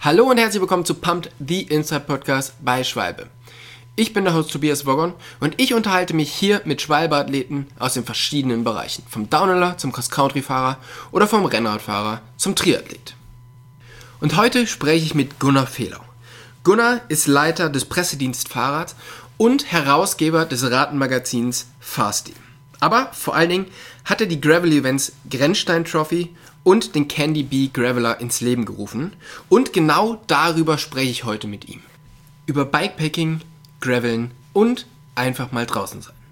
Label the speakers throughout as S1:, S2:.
S1: Hallo und herzlich willkommen zu Pumped, the Inside Podcast bei Schwalbe. Ich bin der Host Tobias Woggon und ich unterhalte mich hier mit Schwalbe-Athleten aus den verschiedenen Bereichen. Vom Downhiller zum Cross-Country-Fahrer oder vom Rennradfahrer zum Triathlet. Und heute spreche ich mit Gunnar Fehlau. Gunnar ist Leiter des Pressedienst Fahrrad und Herausgeber des Radmagazins Fahrstil. Aber vor allen Dingen hat er die Gravel-Events Grenzstein Trophy und den Candy Bee Graveler ins Leben gerufen. Und genau darüber spreche ich heute mit ihm. Über Bikepacking, Graveln und einfach mal draußen sein.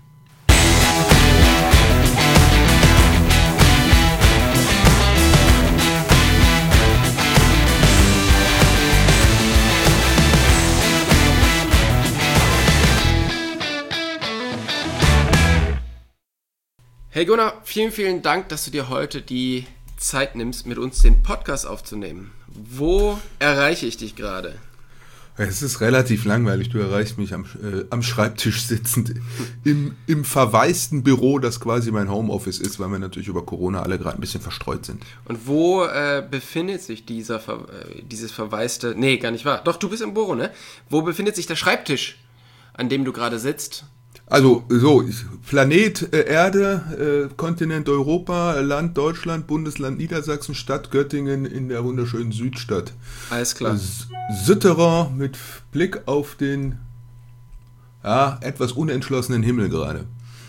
S1: Hey Gunnar, vielen, vielen Dank, dass du dir heute die Zeit nimmst, mit uns den Podcast aufzunehmen. Wo erreiche ich dich gerade?
S2: Es ist relativ langweilig. Du erreichst mich am Schreibtisch sitzend im verwaisten Büro, das quasi mein Homeoffice ist, weil wir natürlich über Corona alle gerade ein bisschen verstreut sind.
S1: Und wo befindet sich dieses verwaiste... Nee, gar nicht wahr. Doch, du bist im Büro, ne? Wo befindet sich der Schreibtisch, an dem du gerade sitzt?
S2: Also Planet Erde, Kontinent Europa, Land Deutschland, Bundesland Niedersachsen, Stadt Göttingen in der wunderschönen Südstadt.
S1: Alles klar.
S2: Sütterer mit Blick auf den etwas unentschlossenen Himmel gerade.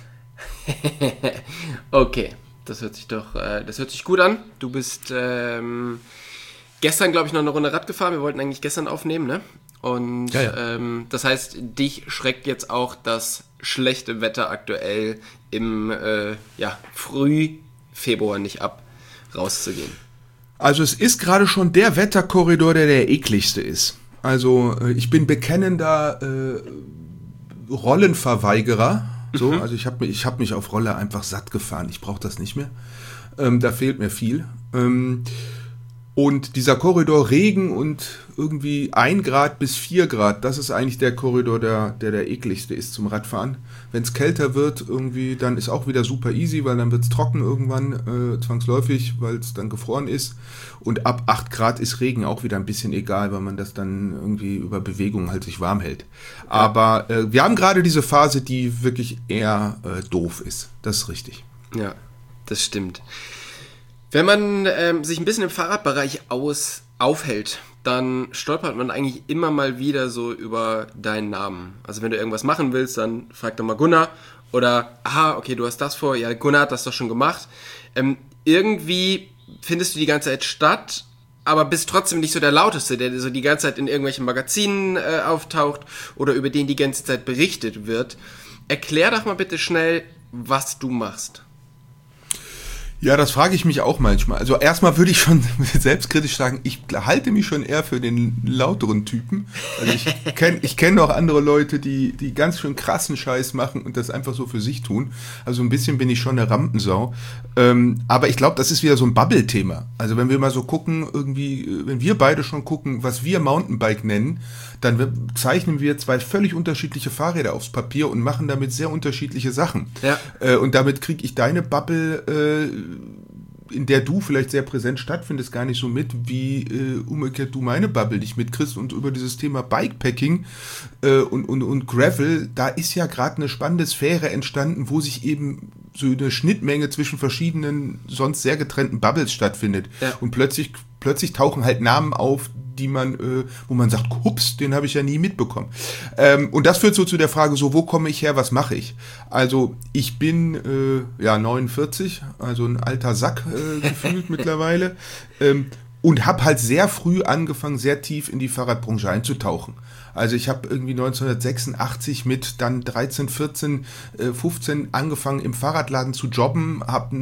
S1: Okay, das hört sich gut an. Du bist gestern, glaube ich, noch eine Runde Rad gefahren. Wir wollten eigentlich gestern aufnehmen, ne? Und ja. Das heißt, dich schreckt jetzt auch das schlechte Wetter aktuell im Frühfebruar nicht ab, rauszugehen.
S2: Also es ist gerade schon der Wetterkorridor, der ekligste ist. Also ich bin bekennender Rollenverweigerer. So, also ich hab mich auf Roller einfach satt gefahren. Ich brauche das nicht mehr. Da fehlt mir viel. Und dieser Korridor Regen und irgendwie 1 Grad bis 4 Grad, das ist eigentlich der Korridor, der ekligste ist zum Radfahren. Wenn es kälter wird, irgendwie, dann ist auch wieder super easy, weil dann wird es trocken irgendwann, zwangsläufig, weil es dann gefroren ist. Und ab 8 Grad ist Regen auch wieder ein bisschen egal, weil man das dann irgendwie über Bewegung halt sich warm hält. Aber wir haben gerade diese Phase, die wirklich eher doof ist. Das ist richtig.
S1: Ja, das stimmt. Wenn man sich ein bisschen im Fahrradbereich aufhält, dann stolpert man eigentlich immer mal wieder so über deinen Namen. Also wenn du irgendwas machen willst, dann frag doch mal Gunnar oder, okay, du hast das vor, ja, Gunnar hat das doch schon gemacht. Irgendwie findest du die ganze Zeit statt, aber bist trotzdem nicht so der Lauteste, der so die ganze Zeit in irgendwelchen Magazinen auftaucht oder über den die ganze Zeit berichtet wird. Erklär doch mal bitte schnell, was du machst.
S2: Ja, das frage ich mich auch manchmal. Also erstmal würde ich schon selbstkritisch sagen, ich halte mich schon eher für den lauteren Typen. Also ich kenne auch andere Leute, die ganz schön krassen Scheiß machen und das einfach so für sich tun. Also ein bisschen bin ich schon eine Rampensau. Aber ich glaube, das ist wieder so ein Bubble-Thema. Also wenn wir mal so gucken, irgendwie, wenn wir beide schon gucken, was wir Mountainbike nennen, dann zeichnen wir 2 völlig unterschiedliche Fahrräder aufs Papier und machen damit sehr unterschiedliche Sachen. Ja. Und damit kriege ich deine Bubble, in der du vielleicht sehr präsent stattfindest, gar nicht so mit, wie umgekehrt du meine Bubble nicht mitkriegst. Und über dieses Thema Bikepacking und Gravel, da ist ja gerade eine spannende Sphäre entstanden, wo sich eben so eine Schnittmenge zwischen verschiedenen, sonst sehr getrennten Bubbles stattfindet. Ja. Und plötzlich tauchen halt Namen auf, die man, wo man sagt, hups, den habe ich ja nie mitbekommen. Und das führt so zu der Frage, so, wo komme ich her, was mache ich? Also ich bin 49, also ein alter Sack gefühlt mittlerweile, und habe halt sehr früh angefangen, sehr tief in die Fahrradbranche einzutauchen. Also ich habe irgendwie 1986 mit dann 13, 14, 15 angefangen im Fahrradladen zu jobben, habe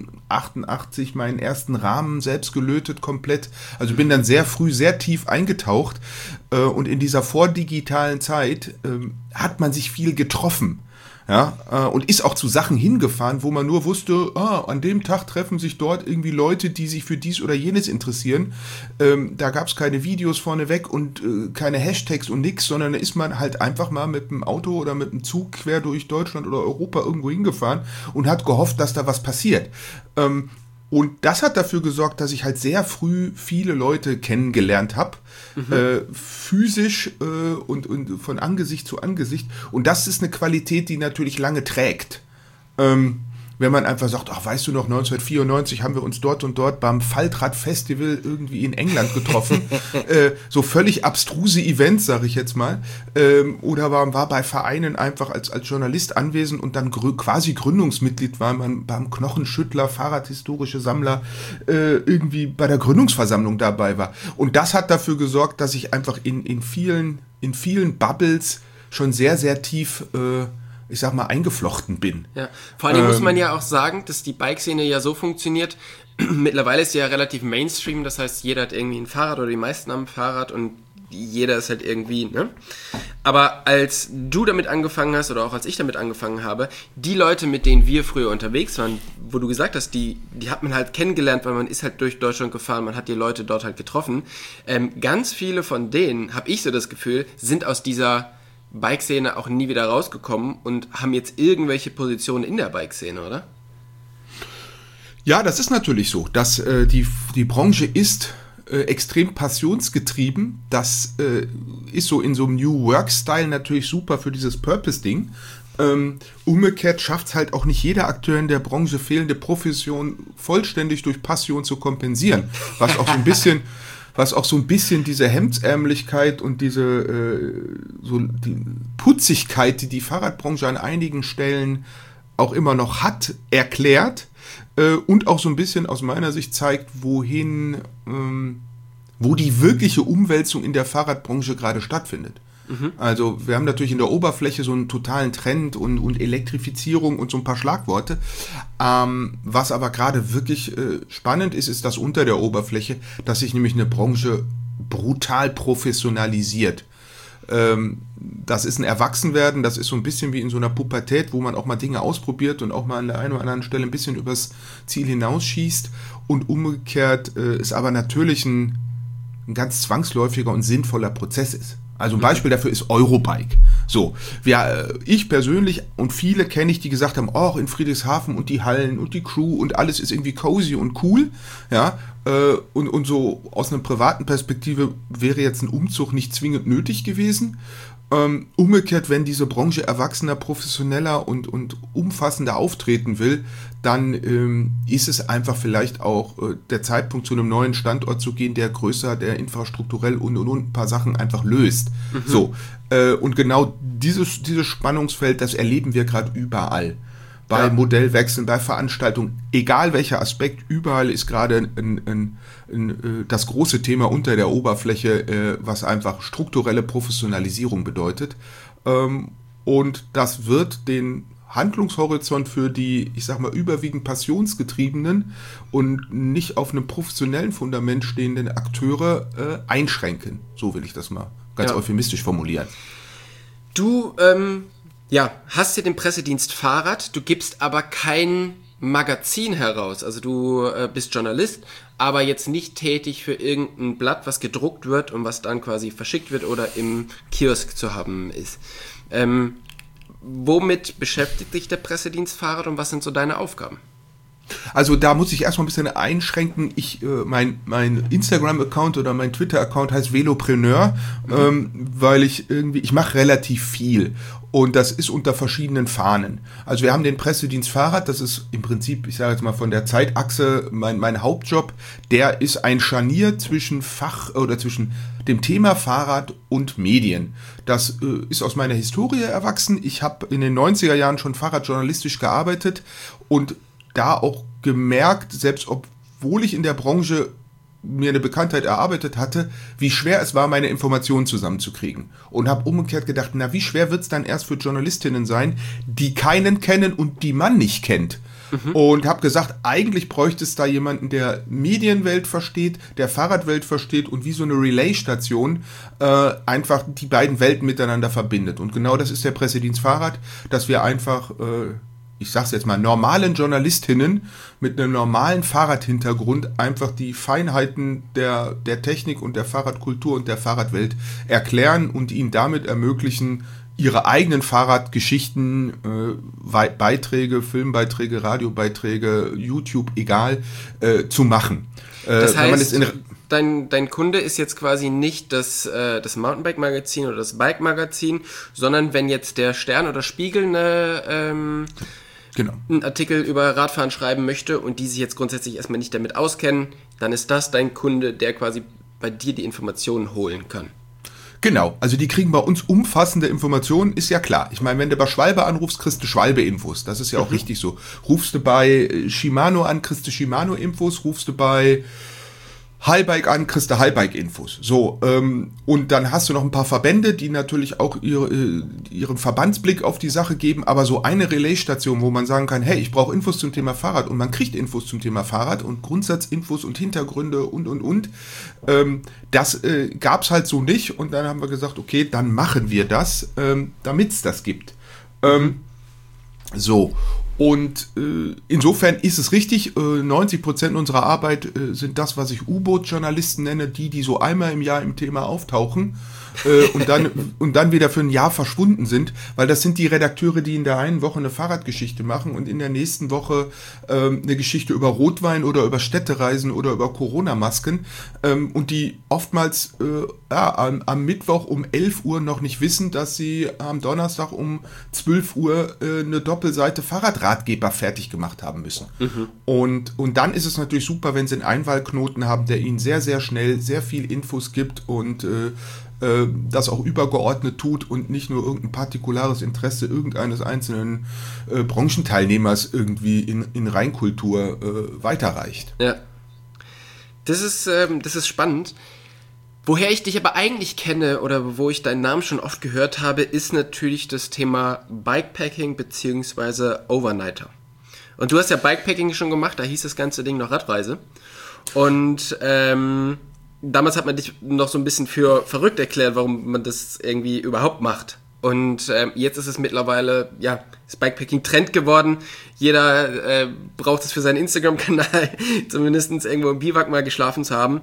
S2: 88 meinen ersten Rahmen selbst gelötet komplett. Also bin dann sehr früh, sehr tief eingetaucht und in dieser vordigitalen Zeit hat man sich viel getroffen. Ja, und ist auch zu Sachen hingefahren, wo man nur wusste, an dem Tag treffen sich dort irgendwie Leute, die sich für dies oder jenes interessieren. Da gab es keine Videos vorneweg und keine Hashtags und nix, sondern da ist man halt einfach mal mit dem Auto oder mit dem Zug quer durch Deutschland oder Europa irgendwo hingefahren und hat gehofft, dass da was passiert. Und das hat dafür gesorgt, dass ich halt sehr früh viele Leute kennengelernt habe, physisch und von Angesicht zu Angesicht. Und das ist eine Qualität, die natürlich lange trägt. Wenn man einfach sagt, ach, weißt du noch, 1994 haben wir uns dort und dort beim Faltrad-Festival irgendwie in England getroffen. So völlig abstruse Events, sage ich jetzt mal. Oder war bei Vereinen einfach als Journalist anwesend und dann quasi Gründungsmitglied war man beim Knochenschüttler, Fahrradhistorische Sammler, irgendwie bei der Gründungsversammlung dabei war. Und das hat dafür gesorgt, dass ich einfach in vielen Bubbles schon sehr, sehr tief ich sag mal, eingeflochten bin.
S1: Ja, vor allem muss man ja auch sagen, dass die Bike-Szene ja so funktioniert, mittlerweile ist sie ja relativ Mainstream, das heißt, jeder hat irgendwie ein Fahrrad oder die meisten haben ein Fahrrad und jeder ist halt irgendwie, ne? Aber als du damit angefangen hast oder auch als ich damit angefangen habe, die Leute, mit denen wir früher unterwegs waren, wo du gesagt hast, die hat man halt kennengelernt, weil man ist halt durch Deutschland gefahren, man hat die Leute dort halt getroffen. Ganz viele von denen, habe ich so das Gefühl, sind aus dieser Bike-Szene auch nie wieder rausgekommen und haben jetzt irgendwelche Positionen in der Bike-Szene, oder?
S2: Ja, das ist natürlich so, dass die Branche ist extrem passionsgetrieben. Das ist so in so einem New Work-Style natürlich super für dieses Purpose-Ding. Umgekehrt schafft es halt auch nicht jeder Akteur in der Branche, fehlende Profession vollständig durch Passion zu kompensieren, was auch so ein bisschen diese Hemdsärmlichkeit und diese die Putzigkeit, die Fahrradbranche an einigen Stellen auch immer noch hat, erklärt und auch so ein bisschen aus meiner Sicht zeigt, wo die wirkliche Umwälzung in der Fahrradbranche gerade stattfindet. Also wir haben natürlich in der Oberfläche so einen totalen Trend und Elektrifizierung und so ein paar Schlagworte. Was aber gerade wirklich spannend ist das unter der Oberfläche, dass sich nämlich eine Branche brutal professionalisiert. Das ist ein Erwachsenwerden, das ist so ein bisschen wie in so einer Pubertät, wo man auch mal Dinge ausprobiert und auch mal an der einen oder anderen Stelle ein bisschen übers Ziel hinausschießt. Und umgekehrt ist aber natürlich ein ganz zwangsläufiger und sinnvoller Prozess ist. Also ein Beispiel dafür ist Eurobike. So, ich persönlich und viele kenne ich, die gesagt haben, oh, in Friedrichshafen und die Hallen und die Crew und alles ist irgendwie cozy und cool, ja, und so aus einer privaten Perspektive wäre jetzt ein Umzug nicht zwingend nötig gewesen. Umgekehrt, wenn diese Branche erwachsener, professioneller und umfassender auftreten will, dann ist es einfach vielleicht auch der Zeitpunkt, zu einem neuen Standort zu gehen, der größer, der infrastrukturell und ein paar Sachen einfach löst. So, und genau dieses Spannungsfeld, das erleben wir gerade überall. Bei Modellwechseln, bei Veranstaltungen, egal welcher Aspekt, überall ist gerade das große Thema unter der Oberfläche, was einfach strukturelle Professionalisierung bedeutet. Und das wird den Handlungshorizont für die, ich sag mal, überwiegend passionsgetriebenen und nicht auf einem professionellen Fundament stehenden Akteure einschränken. So will ich das mal ganz euphemistisch formulieren.
S1: Du hast ja den Pressedienst Fahrrad, du gibst aber kein Magazin heraus. Also du bist Journalist, aber jetzt nicht tätig für irgendein Blatt, was gedruckt wird und was dann quasi verschickt wird oder im Kiosk zu haben ist. Womit beschäftigt dich der Pressedienst Fahrrad und was sind so deine Aufgaben?
S2: Also da muss ich erstmal ein bisschen einschränken. Mein Instagram-Account oder mein Twitter-Account heißt Velopreneur, weil ich mache relativ viel und das ist unter verschiedenen Fahnen. Also wir haben den Pressedienst Fahrrad, das ist im Prinzip, ich sage jetzt mal von der Zeitachse mein Hauptjob, der ist ein Scharnier zwischen zwischen dem Thema Fahrrad und Medien. Das ist aus meiner Historie erwachsen. Ich habe in den 90er Jahren schon fahrradjournalistisch gearbeitet und da auch gemerkt, selbst obwohl ich in der Branche mir eine Bekanntheit erarbeitet hatte, wie schwer es war, meine Informationen zusammenzukriegen. Und habe umgekehrt gedacht, wie schwer wird es dann erst für Journalistinnen sein, die keinen kennen und die man nicht kennt. Und habe gesagt, eigentlich bräuchte es da jemanden, der Medienwelt versteht, der Fahrradwelt versteht und wie so eine Relaisstation einfach die beiden Welten miteinander verbindet. Und genau das ist der Pressedienst Fahrrad, dass wir einfach ich sag's jetzt mal, normalen Journalistinnen mit einem normalen Fahrradhintergrund einfach die Feinheiten der Technik und der Fahrradkultur und der Fahrradwelt erklären und ihnen damit ermöglichen, ihre eigenen Fahrradgeschichten, Beiträge, Filmbeiträge, Radiobeiträge, YouTube, egal, zu machen.
S1: Das heißt, dein Kunde ist jetzt quasi nicht das Mountainbike-Magazin oder das Bike-Magazin, sondern wenn jetzt der Stern oder Spiegel einen Artikel über Radfahren schreiben möchte und die sich jetzt grundsätzlich erstmal nicht damit auskennen, dann ist das dein Kunde, der quasi bei dir die Informationen holen kann.
S2: Genau, also die kriegen bei uns umfassende Informationen, ist ja klar. Ich meine, wenn du bei Schwalbe anrufst, kriegst du Schwalbe-Infos. Das ist ja auch richtig so. Rufst du bei Shimano an, kriegst du Shimano-Infos. Rufst du bei Highbike an, kriegst du Highbike-Infos. So, und dann hast du noch ein paar Verbände, die natürlich auch ihren Verbandsblick auf die Sache geben, aber so eine Relaisstation, wo man sagen kann, hey, ich brauche Infos zum Thema Fahrrad und man kriegt Infos zum Thema Fahrrad und Grundsatzinfos und Hintergründe und. Das gab's halt so nicht und dann haben wir gesagt, okay, dann machen wir das, damit es das gibt. So. Und insofern ist es richtig, 90% unserer Arbeit sind das, was ich U-Boot-Journalisten nenne, die so einmal im Jahr im Thema auftauchen und dann wieder für ein Jahr verschwunden sind, weil das sind die Redakteure, die in der einen Woche eine Fahrradgeschichte machen und in der nächsten Woche eine Geschichte über Rotwein oder über Städtereisen oder über Corona-Masken und die oftmals am Mittwoch um 11 Uhr noch nicht wissen, dass sie am Donnerstag um 12 Uhr eine Doppelseite Fahrradratgeber fertig gemacht haben müssen. Und dann ist es natürlich super, wenn sie einen Einwahlknoten haben, der ihnen sehr, sehr schnell sehr viel Infos gibt und das auch übergeordnet tut und nicht nur irgendein partikulares Interesse irgendeines einzelnen Branchenteilnehmers irgendwie in Reinkultur weiterreicht.
S1: Ja, das ist spannend. Woher ich dich aber eigentlich kenne oder wo ich deinen Namen schon oft gehört habe, ist natürlich das Thema Bikepacking bzw. Overnighter. Und du hast ja Bikepacking schon gemacht, da hieß das ganze Ding noch Radreise. Und damals hat man dich noch so ein bisschen für verrückt erklärt, warum man das irgendwie überhaupt macht. Und jetzt ist es mittlerweile, ist Bikepacking Trend geworden. Jeder braucht es für seinen Instagram-Kanal, zumindest irgendwo im Biwak mal geschlafen zu haben.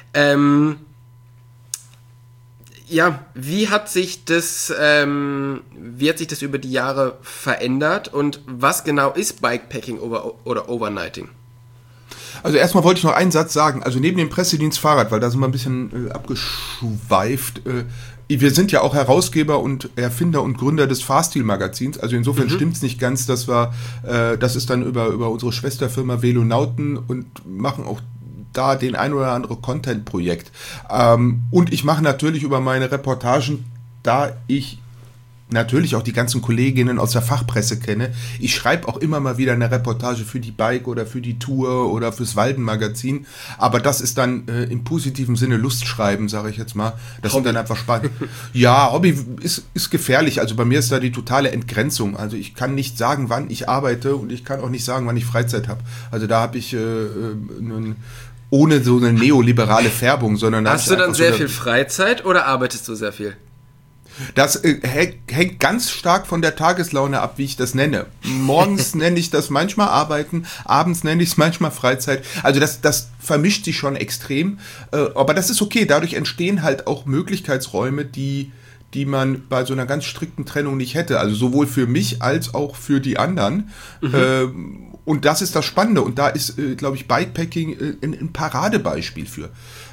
S1: Wie hat sich das über die Jahre verändert und was genau ist Bikepacking oder Overnighting?
S2: Also erstmal wollte ich noch einen Satz sagen, also neben dem Pressedienst Fahrrad, weil da sind wir ein bisschen abgeschweift, wir sind ja auch Herausgeber und Erfinder und Gründer des Fahrstil-Magazins, also insofern stimmt's nicht ganz, dass wir, das ist dann über unsere Schwesterfirma Velonauten und machen auch da den ein oder andere Content-Projekt. Und ich mache natürlich über meine Reportagen, da ich natürlich auch die ganzen Kolleginnen aus der Fachpresse kenne. Ich schreibe auch immer mal wieder eine Reportage für die Bike oder für die Tour oder fürs Walden-Magazin. Aber das ist dann im positiven Sinne Lustschreiben, sage ich jetzt mal. Das sind dann einfach spannend. Ja, Hobby ist gefährlich. Also bei mir ist da die totale Entgrenzung. Also ich kann nicht sagen, wann ich arbeite und ich kann auch nicht sagen, wann ich Freizeit habe. Also da habe ich ohne so eine neoliberale Färbung, sondern...
S1: Hast du dann sehr viel Freizeit oder arbeitest du sehr viel?
S2: Das hängt ganz stark von der Tageslaune ab, wie ich das nenne. Morgens nenne ich das manchmal Arbeiten, abends nenne ich es manchmal Freizeit. Also das vermischt sich schon extrem. Aber das ist okay. Dadurch entstehen halt auch Möglichkeitsräume, die man bei so einer ganz strikten Trennung nicht hätte. Also sowohl für mich als auch für die anderen. Und das ist das Spannende. Und da ist, glaube ich, Bikepacking ein Paradebeispiel für.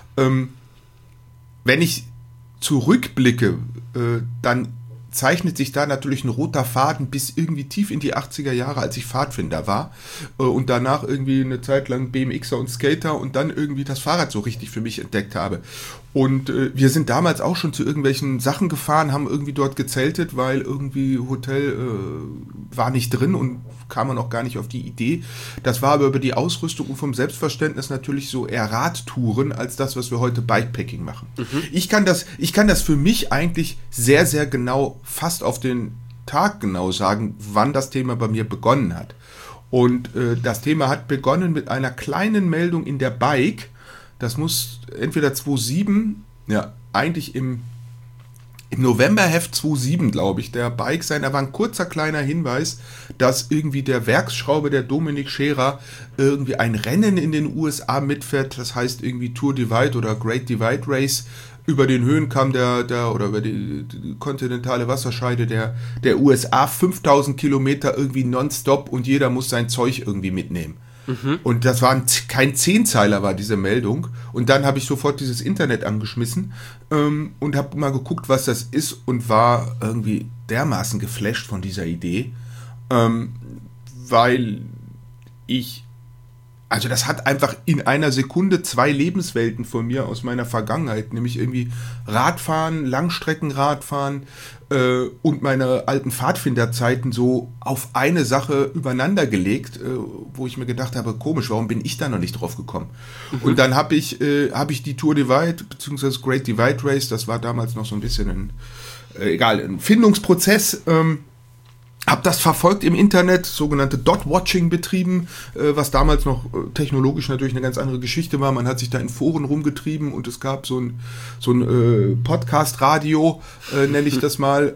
S2: Wenn ich zurückblicke, dann zeichnet sich da natürlich ein roter Faden bis irgendwie tief in die 80er Jahre, als ich Pfadfinder war und danach irgendwie eine Zeit lang BMXer und Skater und dann irgendwie das Fahrrad so richtig für mich entdeckt habe. Und wir sind damals auch schon zu irgendwelchen Sachen gefahren, haben irgendwie dort gezeltet, weil irgendwie Hotel war nicht drin und kam man auch gar nicht auf die Idee. Das war aber über die Ausrüstung und vom Selbstverständnis natürlich so eher Radtouren als das, was wir heute Bikepacking machen. Ich kann das für mich eigentlich sehr, sehr genau, fast auf den Tag genau sagen, wann das Thema bei mir begonnen hat. Und das Thema hat begonnen mit einer kleinen Meldung in der Bike. Das muss entweder 2007, eigentlich im Novemberheft 2007, glaube ich, der Bike sein. Da war ein kurzer kleiner Hinweis, dass irgendwie der Werksschrauber, der Dominik Scherer, irgendwie ein Rennen in den USA mitfährt. Das heißt irgendwie Tour Divide oder Great Divide Race. über den Höhenkamm oder über die kontinentale Wasserscheide der USA 5000 Kilometer irgendwie nonstop und jeder muss sein Zeug irgendwie mitnehmen. Und das war kein Zehnzeiler, war diese Meldung. Und dann habe ich sofort dieses Internet angeschmissen und habe mal geguckt, was das ist und war irgendwie dermaßen geflasht von dieser Idee, weil also das hat einfach in einer Sekunde 2 Lebenswelten von mir aus meiner Vergangenheit, nämlich irgendwie Radfahren, Langstreckenradfahren und meine alten Pfadfinderzeiten so auf eine Sache übereinander gelegt, wo ich mir gedacht habe, komisch, warum bin ich da noch nicht drauf gekommen? Und dann habe ich die Tour Divide, beziehungsweise Great Divide Race, das war damals noch so ein bisschen ein Findungsprozess, habe das verfolgt im Internet, sogenannte Dot-Watching betrieben, was damals noch technologisch natürlich eine ganz andere Geschichte war. Man hat sich da in Foren rumgetrieben und es gab so ein Podcast-Radio, nenne ich das mal,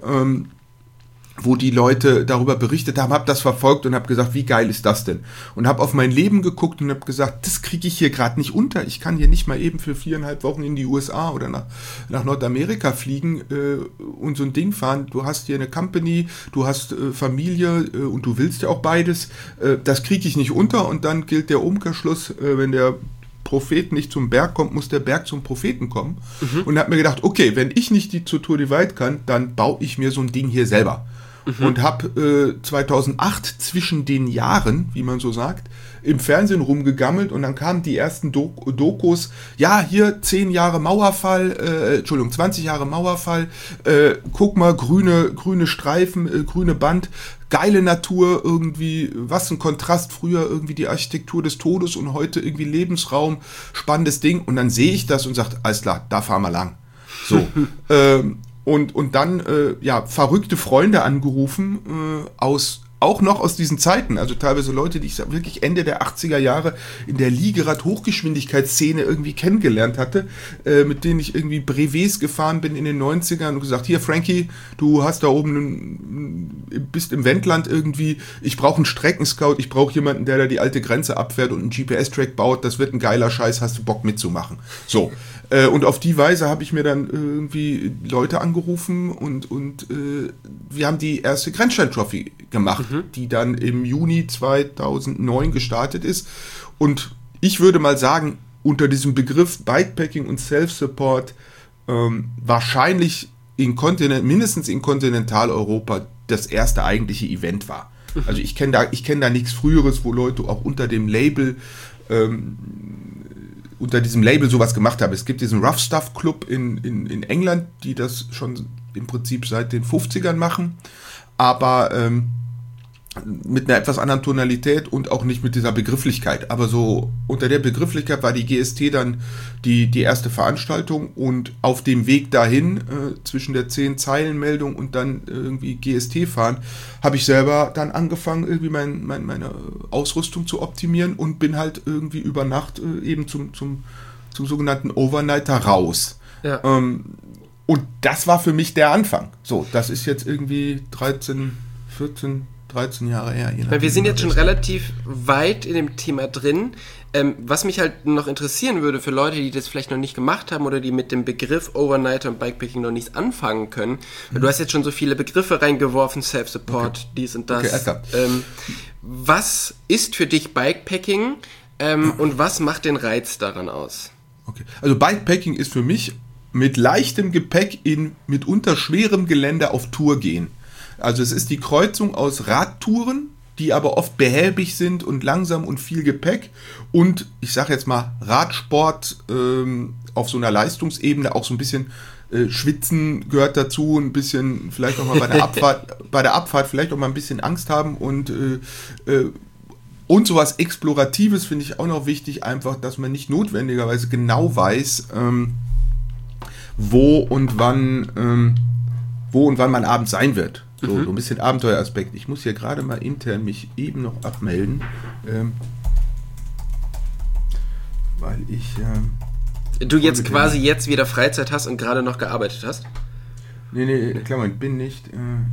S2: wo die Leute darüber berichtet haben, habe das verfolgt und habe gesagt, wie geil ist das denn? Und habe auf mein Leben geguckt und habe gesagt, das kriege ich hier gerade nicht unter. Ich kann hier nicht mal eben für 4,5 Wochen in die USA oder nach Nordamerika fliegen und so ein Ding fahren. Du hast hier eine Company, du hast Familie und du willst ja auch beides. Das kriege ich nicht unter und dann gilt der Umkehrschluss, wenn der Prophet nicht zum Berg kommt, muss der Berg zum Propheten kommen. Und habe mir gedacht, okay, wenn ich nicht zur Tour Divide kann, dann baue ich mir so ein Ding hier selber. Und habe 2008 zwischen den Jahren, wie man so sagt, im Fernsehen rumgegammelt und dann kamen die ersten Dokus, ja, hier 10 Jahre Mauerfall, 20 Jahre Mauerfall, guck mal, grüne Streifen, grüne Band, geile Natur irgendwie, was ein Kontrast, früher irgendwie die Architektur des Todes und heute irgendwie Lebensraum, spannendes Ding und dann sehe ich das und sage, alles klar, da fahren wir lang. So, und dann, verrückte Freunde angerufen, auch noch aus diesen Zeiten, also teilweise Leute, die ich wirklich Ende der 80er Jahre in der Liegerad-Hochgeschwindigkeitsszene irgendwie kennengelernt hatte, mit denen ich irgendwie Brevets gefahren bin in den 90ern und gesagt, hier Frankie, du hast da oben, bist im Wendland irgendwie, ich brauche einen Streckenscout, ich brauche jemanden, der da die alte Grenze abfährt und einen GPS-Track baut, das wird ein geiler Scheiß, hast du Bock mitzumachen? So. Und auf die Weise habe ich mir dann irgendwie Leute angerufen und wir haben die erste Grenzstein-Trophy gemacht, die dann im Juni 2009 gestartet ist. Und ich würde mal sagen, unter diesem Begriff Bikepacking und Self-Support wahrscheinlich mindestens in Kontinentaleuropa das erste eigentliche Event war. Also ich kenne da nichts Früheres, wo Leute auch unter diesem Label sowas gemacht haben. Es gibt diesen Rough Stuff Club in England, die das schon im Prinzip seit den 50ern machen, aber mit einer etwas anderen Tonalität und auch nicht mit dieser Begrifflichkeit. Aber so unter der Begrifflichkeit war die GST dann die erste Veranstaltung und auf dem Weg dahin, zwischen der 10-Zeilen-Meldung und dann irgendwie GST fahren, habe ich selber dann angefangen, irgendwie meine Ausrüstung zu optimieren und bin halt irgendwie über Nacht eben zum sogenannten Overnighter raus. Ja. Und das war für mich der Anfang. So, das ist jetzt irgendwie 13 Jahre her.
S1: Wir sind jetzt schon relativ weit in dem Thema drin. Was mich halt noch interessieren würde für Leute, die das vielleicht noch nicht gemacht haben oder die mit dem Begriff Overnighter und Bikepacking noch nichts anfangen können. Du hast jetzt schon so viele Begriffe reingeworfen, Self-Support, dies und das. Okay, was ist für dich Bikepacking und was macht den Reiz daran aus?
S2: Okay. Also Bikepacking ist für mich mit leichtem Gepäck in mitunter schwerem Gelände auf Tour gehen. Also es ist die Kreuzung aus Radtouren, die aber oft behäbig sind und langsam und viel Gepäck und ich sage jetzt mal Radsport auf so einer Leistungsebene, auch so ein bisschen Schwitzen gehört dazu, ein bisschen vielleicht auch mal bei der Abfahrt vielleicht auch mal ein bisschen Angst haben und sowas Exploratives finde ich auch noch wichtig, einfach, dass man nicht notwendigerweise genau weiß, wo und wann man abends sein wird. So ein bisschen Abenteueraspekt. Ich muss hier gerade mal intern mich eben noch abmelden, weil ich...
S1: du jetzt quasi jetzt wieder Freizeit hast und gerade noch gearbeitet hast?
S2: Nee, Klammer, ich bin nicht...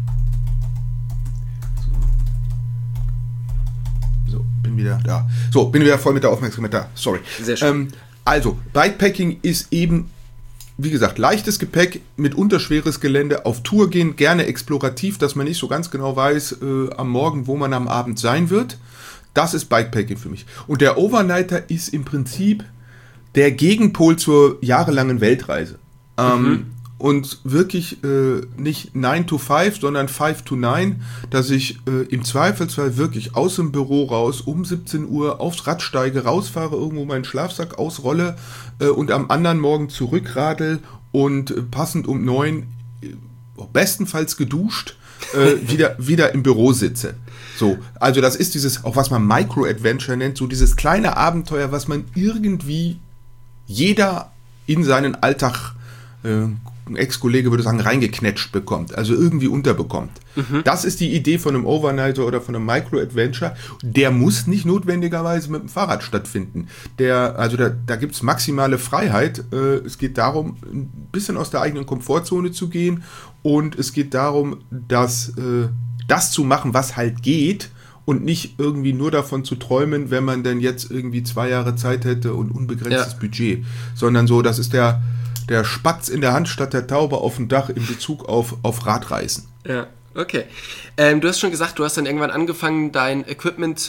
S2: So, bin wieder da. So, bin wieder voll mit der Aufmerksamkeit da. Sorry.
S1: Sehr schön.
S2: Also, Bikepacking ist eben wie gesagt, leichtes Gepäck, mitunter schweres Gelände, auf Tour gehen, gerne explorativ, dass man nicht so ganz genau weiß am Morgen, wo man am Abend sein wird. Das ist Bikepacking für mich. Und der Overnighter ist im Prinzip der Gegenpol zur jahrelangen Weltreise. Und wirklich nicht 9 to 5, sondern 5 to 9, dass ich im Zweifelsfall wirklich aus dem Büro raus, um 17 Uhr aufs Rad steige, rausfahre, irgendwo meinen Schlafsack ausrolle und am anderen Morgen zurückradel und passend um 9, bestenfalls geduscht, wieder im Büro sitze. So, also das ist dieses, auch was man Micro-Adventure nennt, so dieses kleine Abenteuer, was man irgendwie jeder in seinen Alltag, ein Ex-Kollege würde sagen, reingeknetscht bekommt, also irgendwie unterbekommt. Das ist die Idee von einem Overnighter oder von einem Micro-Adventure. Der muss nicht notwendigerweise mit dem Fahrrad stattfinden. Da gibt es maximale Freiheit. Es geht darum, ein bisschen aus der eigenen Komfortzone zu gehen und es geht darum, das zu machen, was halt geht und nicht irgendwie nur davon zu träumen, wenn man denn jetzt irgendwie 2 Jahre Zeit hätte und unbegrenztes Budget, sondern so, das ist der Spatz in der Hand statt der Taube auf dem Dach in Bezug auf Radreisen.
S1: Ja, okay. Du hast schon gesagt, du hast dann irgendwann angefangen, dein Equipment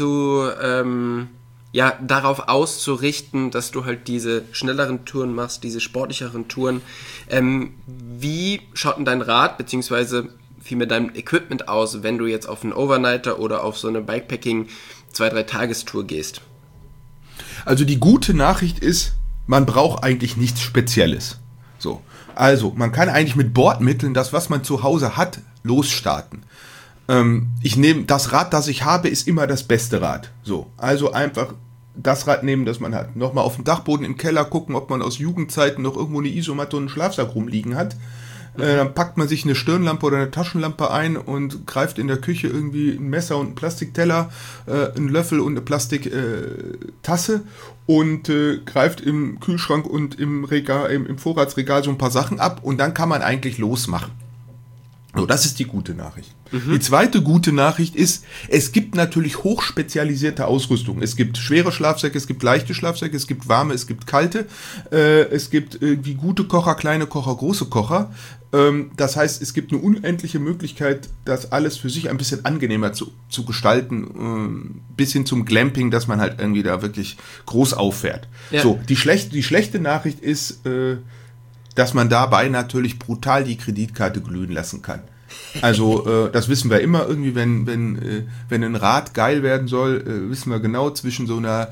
S1: darauf auszurichten, dass du halt diese schnelleren Touren machst, diese sportlicheren Touren. Wie schaut denn dein Rad, beziehungsweise vielmehr dein Equipment aus, wenn du jetzt auf einen Overnighter oder auf so eine Bikepacking 2-3 Tagestour gehst?
S2: Also die gute Nachricht ist, man braucht eigentlich nichts Spezielles. So, also man kann eigentlich mit Bordmitteln das, was man zu Hause hat, losstarten. Ich nehme das Rad, das ich habe, ist immer das beste Rad. So, also einfach das Rad nehmen, das man hat. Nochmal auf dem Dachboden im Keller gucken, ob man aus Jugendzeiten noch irgendwo eine Isomatte und einen Schlafsack rumliegen hat. Dann packt man sich eine Stirnlampe oder eine Taschenlampe ein und greift in der Küche irgendwie ein Messer und einen Plastikteller, einen Löffel und eine Plastiktasse und greift im Kühlschrank und im Vorratsregal so ein paar Sachen ab und dann kann man eigentlich losmachen. So, das ist die gute Nachricht. Die zweite gute Nachricht ist, es gibt natürlich hochspezialisierte Ausrüstung. Es gibt schwere Schlafsäcke, es gibt leichte Schlafsäcke, es gibt warme, es gibt kalte, es gibt irgendwie gute Kocher, kleine Kocher, große Kocher. Das heißt, es gibt eine unendliche Möglichkeit, das alles für sich ein bisschen angenehmer zu gestalten, bis hin zum Glamping, dass man halt irgendwie da wirklich groß auffährt. Ja. So, die schlechte Nachricht ist, dass man dabei natürlich brutal die Kreditkarte glühen lassen kann. Also das wissen wir immer irgendwie, wenn ein Rad geil werden soll, wissen wir genau, zwischen so einer,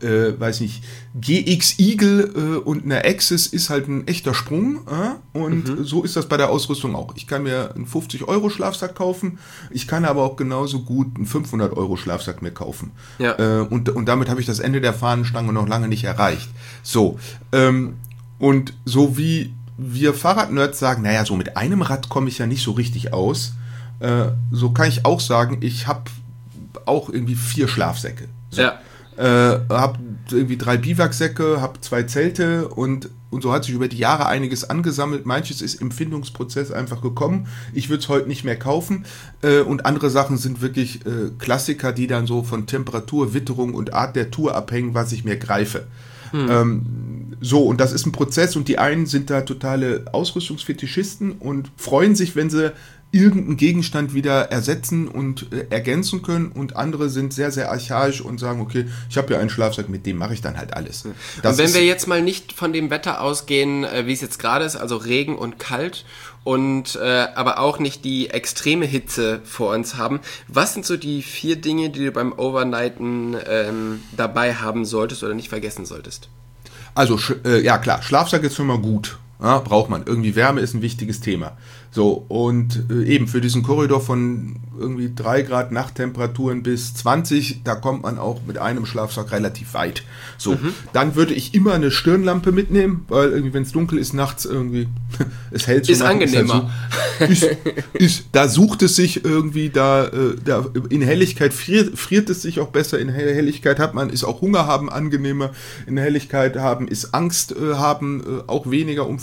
S2: GX Eagle und einer Axis ist halt ein echter Sprung. Und so ist das bei der Ausrüstung auch. Ich kann mir einen 50€ Schlafsack kaufen, ich kann aber auch genauso gut einen 500€ Schlafsack mir kaufen. Ja. Und damit habe ich das Ende der Fahnenstange noch lange nicht erreicht. So, und so wie wir Fahrradnerds sagen, naja, so mit einem Rad komme ich ja nicht so richtig aus, so kann ich auch sagen, ich habe auch irgendwie 4 Schlafsäcke. So. Ja. Habe irgendwie 3 Biwaksäcke, habe 2 Zelte und so hat sich über die Jahre einiges angesammelt. Manches ist im Findungsprozess einfach gekommen. Ich würde es heute nicht mehr kaufen. Und andere Sachen sind wirklich Klassiker, die dann so von Temperatur, Witterung und Art der Tour abhängen, was ich mir greife. So, und das ist ein Prozess und die einen sind da totale Ausrüstungsfetischisten und freuen sich, wenn sie irgendeinen Gegenstand wieder ersetzen und ergänzen können und andere sind sehr, sehr archaisch und sagen, okay, ich habe ja einen Schlafsack, mit dem mache ich dann halt alles.
S1: Und wenn wir jetzt mal nicht von dem Wetter ausgehen, wie es jetzt gerade ist, also Regen und kalt und aber auch nicht die extreme Hitze vor uns haben, was sind so die 4 Dinge, die du beim Overnighten dabei haben solltest oder nicht vergessen solltest?
S2: Also, ja klar, Schlafsack ist schon mal gut. Ja, braucht man. Irgendwie Wärme ist ein wichtiges Thema. So, und eben für diesen Korridor von irgendwie 3 Grad Nachttemperaturen bis 20, da kommt man auch mit einem Schlafsack relativ weit. So, dann würde ich immer eine Stirnlampe mitnehmen, weil irgendwie, wenn es dunkel ist, nachts irgendwie, es hält so.
S1: Ist angenehmer.
S2: Da sucht es sich irgendwie, da in Helligkeit friert es sich auch besser, in Helligkeit ist auch Hunger haben angenehmer, in Helligkeit haben ist Angst haben auch weniger umfänglich.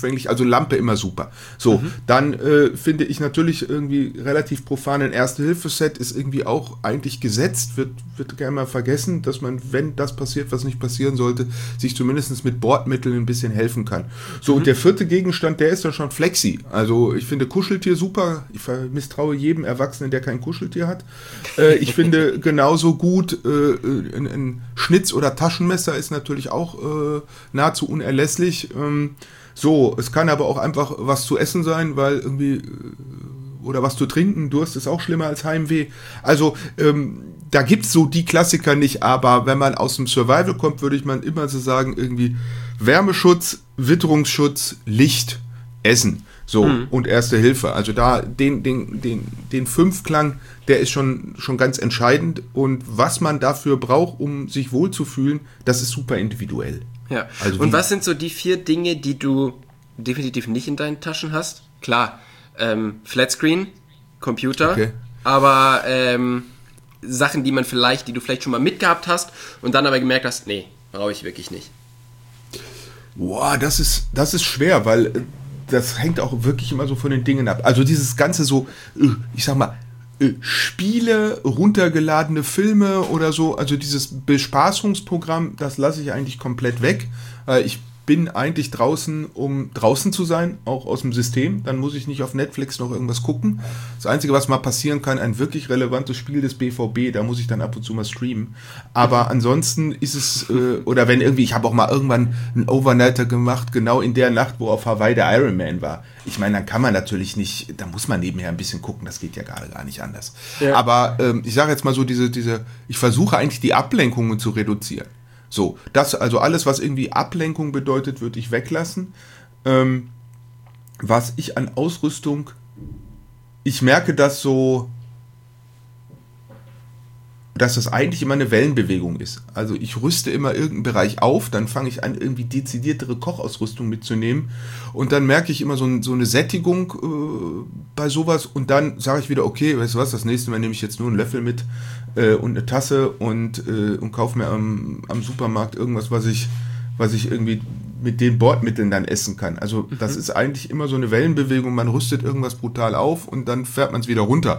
S2: umfänglich, also Lampe immer super. So, dann finde ich natürlich irgendwie relativ profan ein Erste-Hilfe-Set ist irgendwie auch eigentlich gesetzt, wird gerne mal vergessen, dass man, wenn das passiert, was nicht passieren sollte, sich zumindest mit Bordmitteln ein bisschen helfen kann. So, und der vierte Gegenstand, der ist dann schon Flexi. Also ich finde Kuscheltier super, ich misstraue jedem Erwachsenen, der kein Kuscheltier hat. Ich finde genauso gut ein Schnitz- oder Taschenmesser ist natürlich auch nahezu unerlässlich. So, es kann aber auch einfach was zu essen sein, weil irgendwie oder was zu trinken, Durst ist auch schlimmer als Heimweh. Also da gibt's so die Klassiker nicht, aber wenn man aus dem Survival kommt, würde ich mal immer so sagen, irgendwie Wärmeschutz, Witterungsschutz, Licht, Essen. So, und Erste Hilfe. Also da den Fünfklang, der ist schon ganz entscheidend. Und was man dafür braucht, um sich wohlzufühlen, das ist super individuell.
S1: Ja.
S2: Also
S1: und was sind so die 4 Dinge, die du definitiv nicht in deinen Taschen hast? Klar, Flatscreen, Computer,
S2: Okay.
S1: aber Sachen, die du vielleicht schon mal mitgehabt hast und dann aber gemerkt hast, nee, brauche ich wirklich nicht.
S2: Boah, das ist schwer, weil das hängt auch wirklich immer so von den Dingen ab. Also dieses ganze so, ich sag mal, Spiele, runtergeladene Filme oder so, also dieses Bespaßungsprogramm, das lasse ich eigentlich komplett weg. Ich bin eigentlich draußen, um draußen zu sein, auch aus dem System. Dann muss ich nicht auf Netflix noch irgendwas gucken. Das Einzige, was mal passieren kann, ein wirklich relevantes Spiel des BVB, da muss ich dann ab und zu mal streamen. Aber ansonsten ist es, oder wenn irgendwie, ich habe auch mal irgendwann einen Overnighter gemacht, genau in der Nacht, wo auf Hawaii der Ironman war. Ich meine, dann kann man natürlich nicht, da muss man nebenher ein bisschen gucken, das geht ja gerade gar nicht anders. Ja. Aber ich sage jetzt mal so, ich versuche eigentlich die Ablenkungen zu reduzieren. So, das, also alles, was irgendwie Ablenkung bedeutet, würde ich weglassen. Was ich an Ausrüstung, ich merke das so, dass das eigentlich immer eine Wellenbewegung ist. Also ich rüste immer irgendeinen Bereich auf, dann fange ich an, irgendwie dezidiertere Kochausrüstung mitzunehmen und dann merke ich immer so eine Sättigung bei sowas und dann sage ich wieder, okay, weißt du was, das nächste Mal nehme ich jetzt nur einen Löffel mit und eine Tasse und kaufe mir am Supermarkt irgendwas, was ich irgendwie mit den Bordmitteln dann essen kann. Also das ist eigentlich immer so eine Wellenbewegung, man rüstet irgendwas brutal auf und dann fährt man es wieder runter.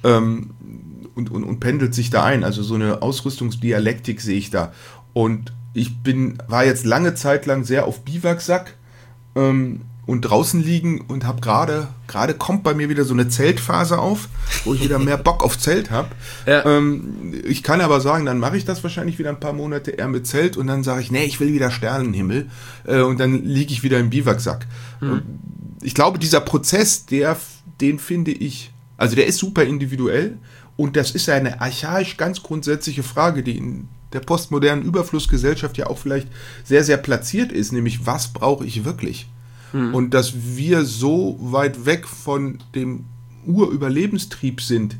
S2: Und pendelt sich da ein. Also so eine Ausrüstungsdialektik sehe ich da. Und ich war jetzt lange Zeit lang sehr auf Biwaksack und draußen liegen und habe gerade kommt bei mir wieder so eine Zeltphase auf, wo ich wieder mehr Bock auf Zelt habe. Ja. Ich kann aber sagen, dann mache ich das wahrscheinlich wieder ein paar Monate eher mit Zelt und dann sage ich, nee, ich will wieder Sternenhimmel und dann liege ich wieder im Biwaksack. Ich glaube, dieser Prozess, den finde ich, also der ist super individuell. Und das ist eine archaisch ganz grundsätzliche Frage, die in der postmodernen Überflussgesellschaft ja auch vielleicht sehr, sehr platziert ist, nämlich was brauche ich wirklich? Und dass wir so weit weg von dem Urüberlebenstrieb sind,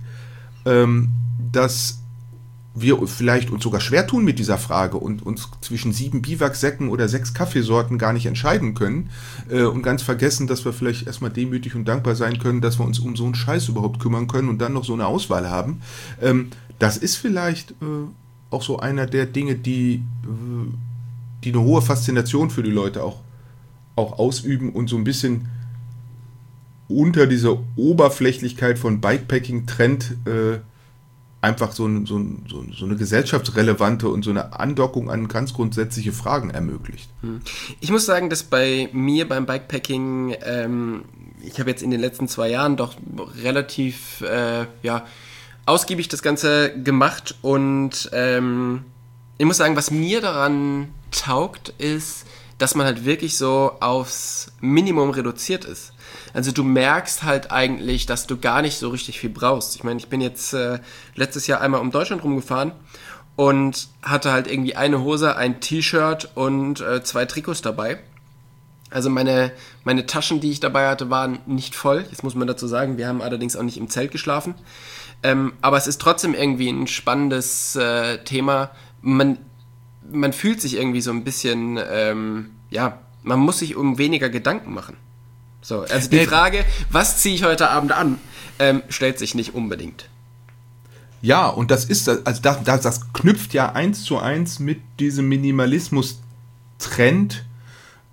S2: dass wir vielleicht uns sogar schwer tun mit dieser Frage und uns zwischen 7 Biwaksäcken oder 6 Kaffeesorten gar nicht entscheiden können und ganz vergessen, dass wir vielleicht erstmal demütig und dankbar sein können, dass wir uns um so einen Scheiß überhaupt kümmern können und dann noch so eine Auswahl haben. Das ist vielleicht auch so einer der Dinge, die eine hohe Faszination für die Leute auch ausüben und so ein bisschen unter dieser Oberflächlichkeit von Bikepacking-Trend einfach so eine gesellschaftsrelevante und so eine Andockung an ganz grundsätzliche Fragen ermöglicht.
S1: Ich muss sagen, dass bei mir beim Bikepacking, ich habe jetzt in den letzten 2 Jahren doch relativ ausgiebig das Ganze gemacht und ich muss sagen, was mir daran taugt, ist, dass man halt wirklich so aufs Minimum reduziert ist. Also du merkst halt eigentlich, dass du gar nicht so richtig viel brauchst. Ich meine, ich bin jetzt letztes Jahr einmal um Deutschland rumgefahren und hatte halt irgendwie eine Hose, ein T-Shirt und 2 Trikots dabei. Also meine Taschen, die ich dabei hatte, waren nicht voll. Jetzt muss man dazu sagen, wir haben allerdings auch nicht im Zelt geschlafen. Aber es ist trotzdem irgendwie ein spannendes Thema. Man fühlt sich irgendwie so ein bisschen, man muss sich um weniger Gedanken machen. So, also die Frage, was ziehe ich heute Abend an, stellt sich nicht unbedingt.
S2: Ja, und das ist, also das knüpft ja 1:1 mit diesem Minimalismus-Trend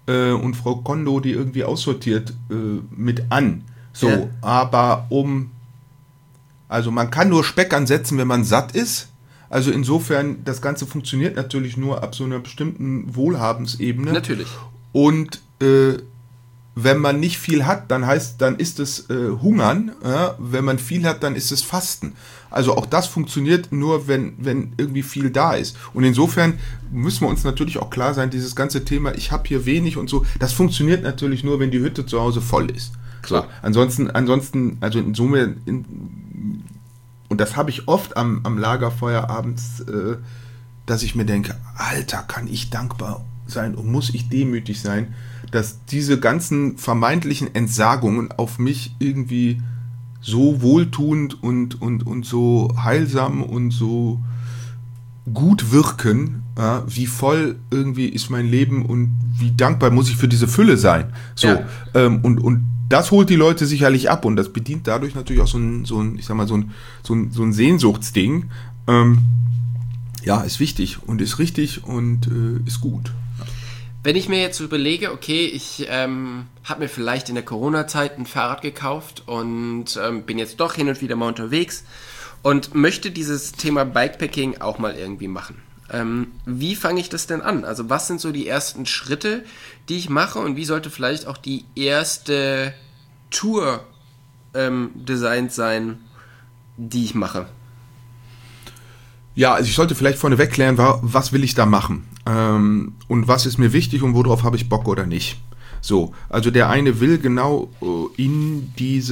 S2: und Frau Kondo die irgendwie aussortiert mit an. So,
S1: Ja.
S2: aber also man kann nur Speck ansetzen, wenn man satt ist. Also insofern, das Ganze funktioniert natürlich nur ab so einer bestimmten Wohlhabensebene.
S1: Natürlich.
S2: Und wenn man nicht viel hat, dann ist es Hungern. Ja? Wenn man viel hat, dann ist es Fasten. Also auch das funktioniert nur, wenn irgendwie viel da ist. Und insofern müssen wir uns natürlich auch klar sein, dieses ganze Thema, ich habe hier wenig und so, das funktioniert natürlich nur, wenn die Hütte zu Hause voll ist.
S1: Klar.
S2: So, ansonsten, also in Summe, und das habe ich oft am Lagerfeuer abends, dass ich mir denke, Alter, kann ich dankbar sein und muss ich demütig sein, dass diese ganzen vermeintlichen Entsagungen auf mich irgendwie so wohltuend und so heilsam und so gut wirken, ja, wie voll irgendwie ist mein Leben und wie dankbar muss ich für diese Fülle sein. So,
S1: Ja.
S2: Und das holt die Leute sicherlich ab und das bedient dadurch natürlich auch so ein Sehnsuchtsding. Ja, ist wichtig und ist richtig und ist gut.
S1: Wenn ich mir jetzt so überlege, okay, ich habe mir vielleicht in der Corona-Zeit ein Fahrrad gekauft und bin jetzt doch hin und wieder mal unterwegs und möchte dieses Thema Bikepacking auch mal irgendwie machen. Wie fange ich das denn an? Also was sind so die ersten Schritte, die ich mache und wie sollte vielleicht auch die erste Tour designt sein, die ich mache?
S2: Ja, also ich sollte vielleicht vorneweg klären, was will ich da machen? Und was ist mir wichtig und worauf habe ich Bock oder nicht? So, also der eine will genau in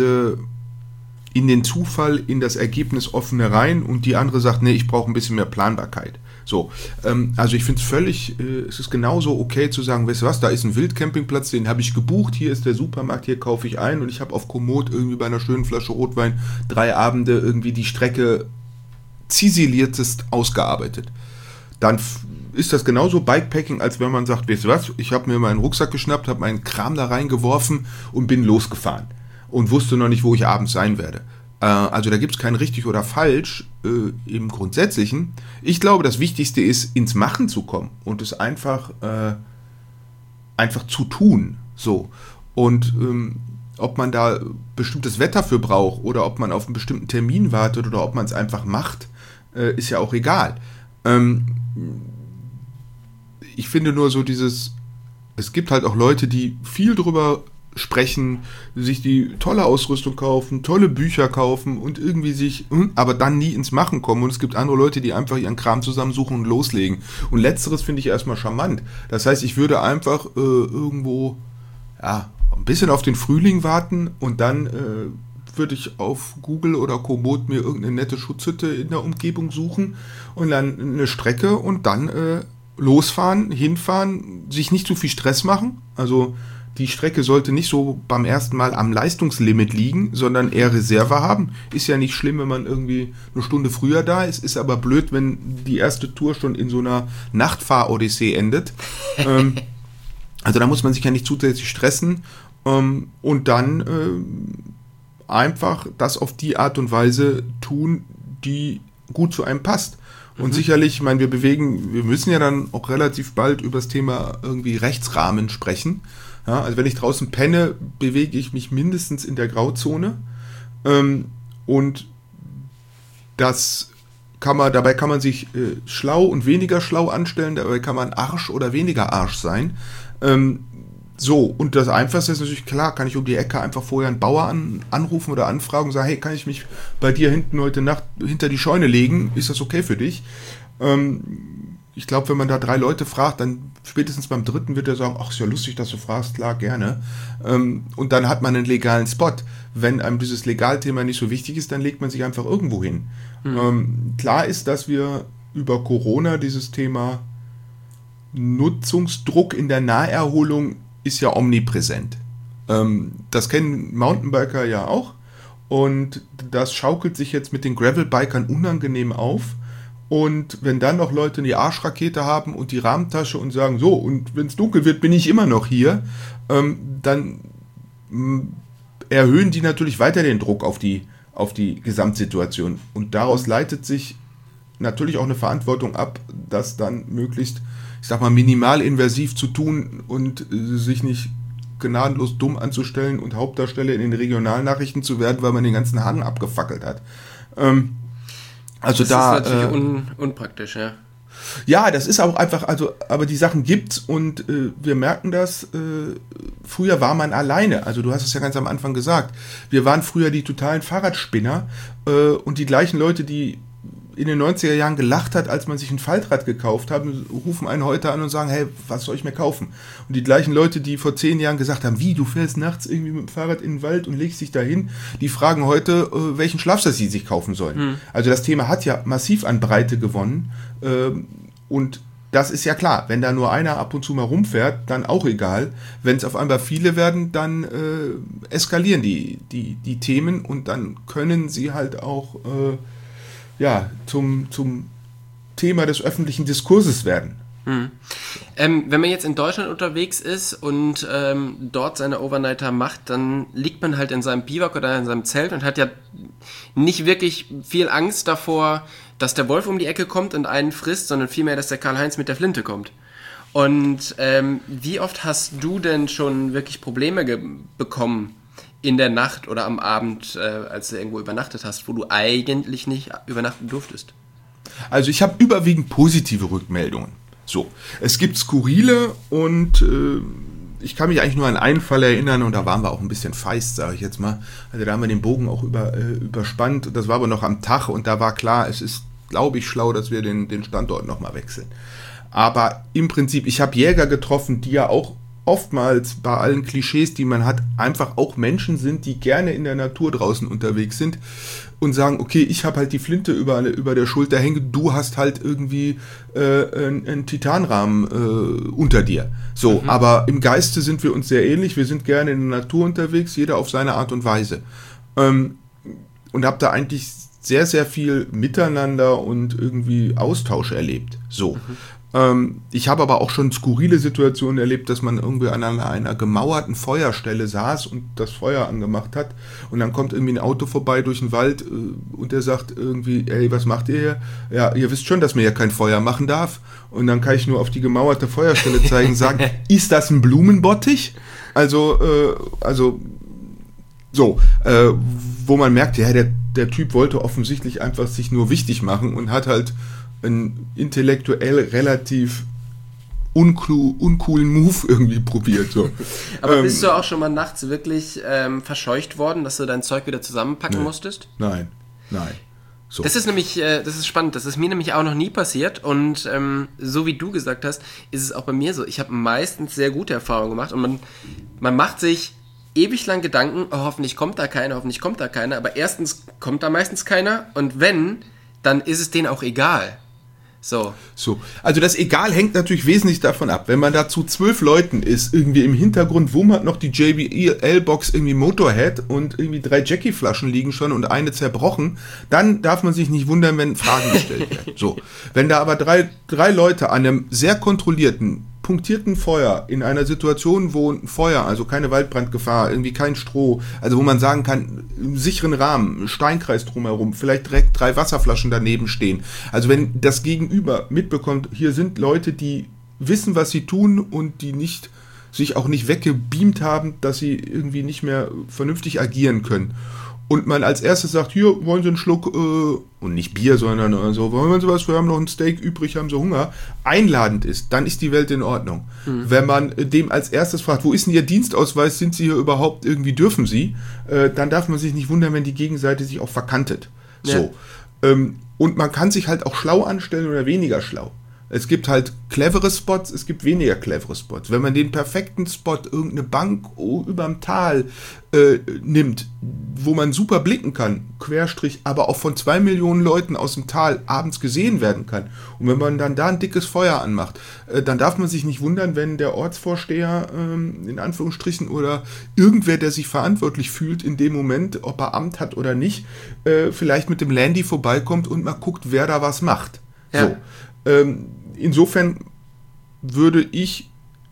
S2: den Zufall, in das Ergebnis offene rein und die andere sagt, nee, ich brauche ein bisschen mehr Planbarkeit. So, also ich finde es ist genauso okay zu sagen, weißt du was, da ist ein Wildcampingplatz, den habe ich gebucht, hier ist der Supermarkt, hier kaufe ich ein und ich habe auf Komoot irgendwie bei einer schönen Flasche Rotwein 3 Abende irgendwie die Strecke ziseliertest ausgearbeitet. Dann ist das genauso Bikepacking, als wenn man sagt, weißt du was, ich habe mir meinen Rucksack geschnappt, habe meinen Kram da reingeworfen und bin losgefahren und wusste noch nicht, wo ich abends sein werde. Also da gibt es kein richtig oder falsch im Grundsätzlichen. Ich glaube, das Wichtigste ist, ins Machen zu kommen und es einfach zu tun. So. Und ob man da bestimmtes Wetter für braucht oder ob man auf einen bestimmten Termin wartet oder ob man es einfach macht, ist ja auch egal. Ich finde nur so es gibt halt auch Leute, die viel drüber sprechen, sich die tolle Ausrüstung kaufen, tolle Bücher kaufen und irgendwie aber dann nie ins Machen kommen. Und es gibt andere Leute, die einfach ihren Kram zusammensuchen und loslegen. Und letzteres finde ich erstmal charmant. Das heißt, ich würde einfach irgendwo, ja, ein bisschen auf den Frühling warten und dann würde ich auf Google oder Komoot mir irgendeine nette Schutzhütte in der Umgebung suchen und dann eine Strecke und dann losfahren, hinfahren, sich nicht zu viel Stress machen. Also die Strecke sollte nicht so beim ersten Mal am Leistungslimit liegen, sondern eher Reserve haben. Ist ja nicht schlimm, wenn man irgendwie eine Stunde früher da ist. Ist aber blöd, wenn die erste Tour schon in so einer Nachtfahr-Odyssee endet. Also da muss man sich ja nicht zusätzlich stressen. Und dann einfach das auf die Art und Weise tun, die gut zu einem passt. Und sicherlich, ich meine, wir müssen ja dann auch relativ bald über das Thema irgendwie Rechtsrahmen sprechen. Ja, also wenn ich draußen penne, bewege ich mich mindestens in der Grauzone. Und dabei kann man sich schlau und weniger schlau anstellen, dabei kann man Arsch oder weniger Arsch sein. So, und das Einfachste ist natürlich klar, kann ich um die Ecke einfach vorher einen Bauer anrufen oder anfragen und sagen, hey, kann ich mich bei dir hinten heute Nacht hinter die Scheune legen? Ist das okay für dich? Ich glaube, wenn man da 3 Leute fragt, dann spätestens beim 3. wird er sagen, ach, ist ja lustig, dass du fragst, klar, gerne. Und dann hat man einen legalen Spot. Wenn einem dieses Legalthema nicht so wichtig ist, dann legt man sich einfach irgendwo hin. Klar ist, dass wir über Corona dieses Thema Nutzungsdruck in der Naherholung ist ja omnipräsent. Das kennen Mountainbiker ja auch und das schaukelt sich jetzt mit den Gravelbikern unangenehm auf. Und wenn dann noch Leute die Arschrakete haben und die Rahmentasche und sagen, so, und wenn es dunkel wird, bin ich immer noch hier, dann erhöhen die natürlich weiter den Druck auf die Gesamtsituation. Und daraus leitet sich natürlich auch eine Verantwortung ab, das dann möglichst ich sag mal, minimalinvasiv zu tun und sich nicht gnadenlos dumm anzustellen und Hauptdarsteller in den Regionalnachrichten zu werden, weil man den ganzen Hang abgefackelt hat. Also
S1: das
S2: da
S1: ist natürlich unpraktisch, ja.
S2: Ja, das ist auch einfach, also, aber die Sachen gibt's und wir merken das, früher war man alleine, also du hast es ja ganz am Anfang gesagt, wir waren früher die totalen Fahrradspinner und die gleichen Leute, die in den 90er Jahren gelacht hat, als man sich ein Faltrad gekauft hat, rufen einen heute an und sagen, hey, was soll ich mir kaufen? Und die gleichen Leute, die vor 10 Jahren gesagt haben, wie, du fährst nachts irgendwie mit dem Fahrrad in den Wald und legst dich dahin, die fragen heute, welchen Schlafsack sie sich kaufen sollen. Also das Thema hat ja massiv an Breite gewonnen und das ist ja klar, wenn da nur einer ab und zu mal rumfährt, dann auch egal. Wenn es auf einmal viele werden, dann eskalieren die Themen und dann können sie halt auch zum Thema des öffentlichen Diskurses werden.
S1: Wenn man jetzt in Deutschland unterwegs ist und dort seine Overnighter macht, dann liegt man halt in seinem Biwak oder in seinem Zelt und hat ja nicht wirklich viel Angst davor, dass der Wolf um die Ecke kommt und einen frisst, sondern vielmehr, dass der Karl-Heinz mit der Flinte kommt. Und wie oft hast du denn schon wirklich Probleme bekommen in der Nacht oder am Abend, als du irgendwo übernachtet hast, wo du eigentlich nicht übernachten durftest?
S2: Also ich habe überwiegend positive Rückmeldungen. So, es gibt skurrile und ich kann mich eigentlich nur an einen Fall erinnern und da waren wir auch ein bisschen feist, sage ich jetzt mal. Also da haben wir den Bogen auch überspannt. Das war aber noch am Tag und da war klar, es ist, glaube ich, schlau, dass wir den Standort nochmal wechseln. Aber im Prinzip, ich habe Jäger getroffen, die ja auch oftmals bei allen Klischees, die man hat, einfach auch Menschen sind, die gerne in der Natur draußen unterwegs sind und sagen, okay, ich habe halt die Flinte über der Schulter hängen, du hast halt irgendwie einen Titanrahmen unter dir. So, aber im Geiste sind wir uns sehr ähnlich, wir sind gerne in der Natur unterwegs, jeder auf seine Art und Weise. Und habe da eigentlich sehr, sehr viel Miteinander und irgendwie Austausch erlebt. So. Ich habe aber auch schon skurrile Situationen erlebt, dass man irgendwie an einer gemauerten Feuerstelle saß und das Feuer angemacht hat und dann kommt irgendwie ein Auto vorbei durch den Wald und der sagt irgendwie, ey, was macht ihr hier? Ja, ihr wisst schon, dass man hier kein Feuer machen darf. Und dann kann ich nur auf die gemauerte Feuerstelle zeigen und sagen, ist das ein Blumenbottich? Also wo man merkt, ja, der Typ wollte offensichtlich einfach sich nur wichtig machen und hat halt einen intellektuell relativ uncoolen Move irgendwie probiert. So.
S1: Aber bist du auch schon mal nachts wirklich verscheucht worden, dass du dein Zeug wieder zusammenpacken musstest?
S2: Nein. So.
S1: Das ist nämlich, das ist spannend, das ist mir nämlich auch noch nie passiert und so wie du gesagt hast, ist es auch bei mir so. Ich habe meistens sehr gute Erfahrungen gemacht und man macht sich ewig lang Gedanken, oh, hoffentlich kommt da keiner, aber erstens kommt da meistens keiner und wenn, dann ist es denen auch egal. So. Also das Egal hängt natürlich wesentlich davon ab. Wenn man da zu 12 Leuten ist, irgendwie im Hintergrund wummert noch die JBL-Box irgendwie Motorhead und irgendwie 3 Jackie-Flaschen liegen schon und eine zerbrochen, dann darf man sich nicht wundern, wenn Fragen gestellt werden. So. Wenn da aber drei Leute an einem sehr kontrollierten, punktierten Feuer in einer Situation, wo ein Feuer, also keine Waldbrandgefahr, irgendwie kein Stroh, also wo man sagen kann, im sicheren Rahmen, Steinkreis drumherum, vielleicht direkt 3 Wasserflaschen daneben stehen. Also wenn das Gegenüber mitbekommt, hier sind Leute, die wissen, was sie tun und die sich auch nicht weggebeamt haben, dass sie irgendwie nicht mehr vernünftig agieren können. Und man als erstes sagt, hier, wollen Sie einen Schluck, und nicht Bier, sondern so, wollen Sie was, wir haben noch ein Steak übrig, haben Sie Hunger, einladend ist, dann ist die Welt in Ordnung. Wenn man dem als erstes fragt, wo ist denn Ihr Dienstausweis, sind Sie hier überhaupt, irgendwie dürfen Sie, dann darf man sich nicht wundern, wenn die Gegenseite sich auch verkantet. Ja. So. Und man kann sich halt auch schlau anstellen oder weniger schlau. Es gibt halt clevere Spots, es gibt weniger clevere Spots. Wenn man den perfekten Spot, irgendeine Bank überm Tal nimmt, wo man super blicken kann, Querstrich, aber auch von 2 Millionen Leuten aus dem Tal abends gesehen werden kann. Und wenn man dann da ein dickes Feuer anmacht, dann darf man sich nicht wundern, wenn der Ortsvorsteher, in Anführungsstrichen, oder irgendwer, der sich verantwortlich fühlt in dem Moment, ob er Amt hat oder nicht, vielleicht mit dem Landy vorbeikommt und mal guckt, wer da was macht. Ja. So. Insofern würde ich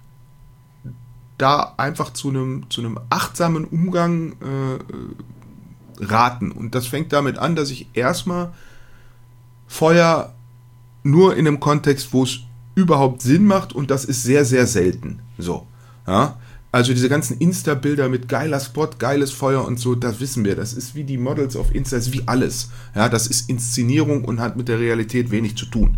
S1: da einfach zu einem achtsamen Umgang raten. Und das fängt damit an, dass ich erstmal Feuer nur in einem Kontext, wo es
S2: überhaupt Sinn macht und das ist sehr, sehr selten. So, ja. Also diese ganzen Insta-Bilder mit geiler Spot, geiles Feuer und so, das wissen wir. Das ist wie die Models auf Insta, das ist wie alles. Ja, das ist Inszenierung und hat mit der Realität wenig zu tun.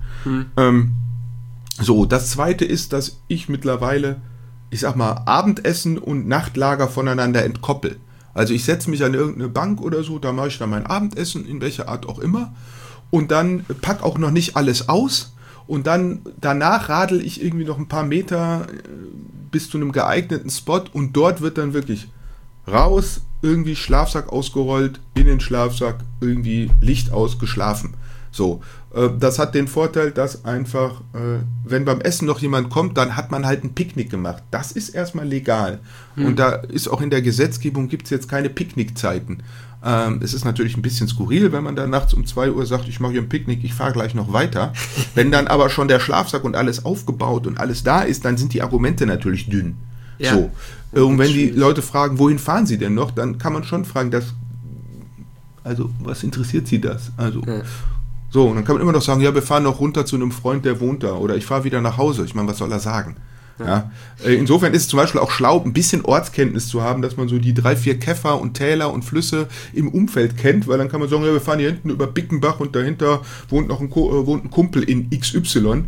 S2: So, das Zweite ist, dass ich mittlerweile, ich sag mal, Abendessen und Nachtlager voneinander entkoppel. Also ich setze mich an irgendeine Bank oder so, da mache ich dann mein Abendessen, in welcher Art auch immer. Und dann pack auch noch nicht alles aus. Und dann danach radel ich irgendwie noch ein paar Meter bis zu einem geeigneten Spot und dort wird dann wirklich raus, irgendwie Schlafsack ausgerollt, in den Schlafsack, irgendwie Licht aus, geschlafen. So, das hat den Vorteil, dass einfach, wenn beim Essen noch jemand kommt, dann hat man halt ein Picknick gemacht. Das ist erstmal legal. Und da ist auch in der Gesetzgebung, gibt es jetzt keine Picknickzeiten. Es ist natürlich ein bisschen skurril, wenn man dann nachts um 2 Uhr sagt, ich mache hier ein Picknick, ich fahre gleich noch weiter. Wenn dann aber schon der Schlafsack und alles aufgebaut und alles da ist, dann sind die Argumente natürlich dünn. Ja. So. Und wenn die Leute fragen, wohin fahren sie denn noch, dann kann man schon fragen, also was interessiert sie das? Also so, und dann kann man immer noch sagen, ja, wir fahren noch runter zu einem Freund, der wohnt da, oder ich fahre wieder nach Hause. Ich meine, was soll er sagen? Ja. Insofern ist es zum Beispiel auch schlau, ein bisschen Ortskenntnis zu haben, dass man so die 3, 4 Käfer und Täler und Flüsse im Umfeld kennt, weil dann kann man sagen, ja, wir fahren hier hinten über Bickenbach und dahinter wohnt noch wohnt ein Kumpel in XY,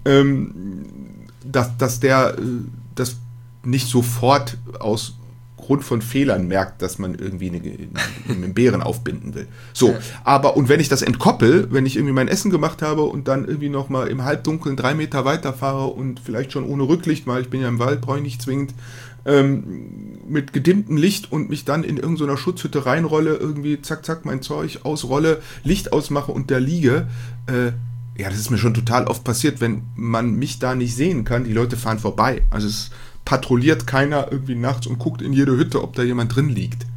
S2: dass der das nicht sofort aus Grund von Fehlern merkt, dass man irgendwie einen Bären aufbinden will. So, ja. Aber, und wenn ich das entkoppel, wenn ich irgendwie mein Essen gemacht habe und dann irgendwie nochmal im Halbdunkeln 3 Meter weiterfahre und vielleicht schon ohne Rücklicht, weil ich bin ja im Wald, brauche ich nicht zwingend, mit gedimmtem Licht und mich dann in irgendeiner Schutzhütte reinrolle, irgendwie zack, zack, mein Zeug ausrolle, Licht ausmache und da liege, ja, das ist mir schon total oft passiert, wenn man mich da nicht sehen kann, die Leute fahren vorbei. Also es patrouilliert keiner irgendwie nachts und guckt in jede Hütte, ob da jemand drin liegt.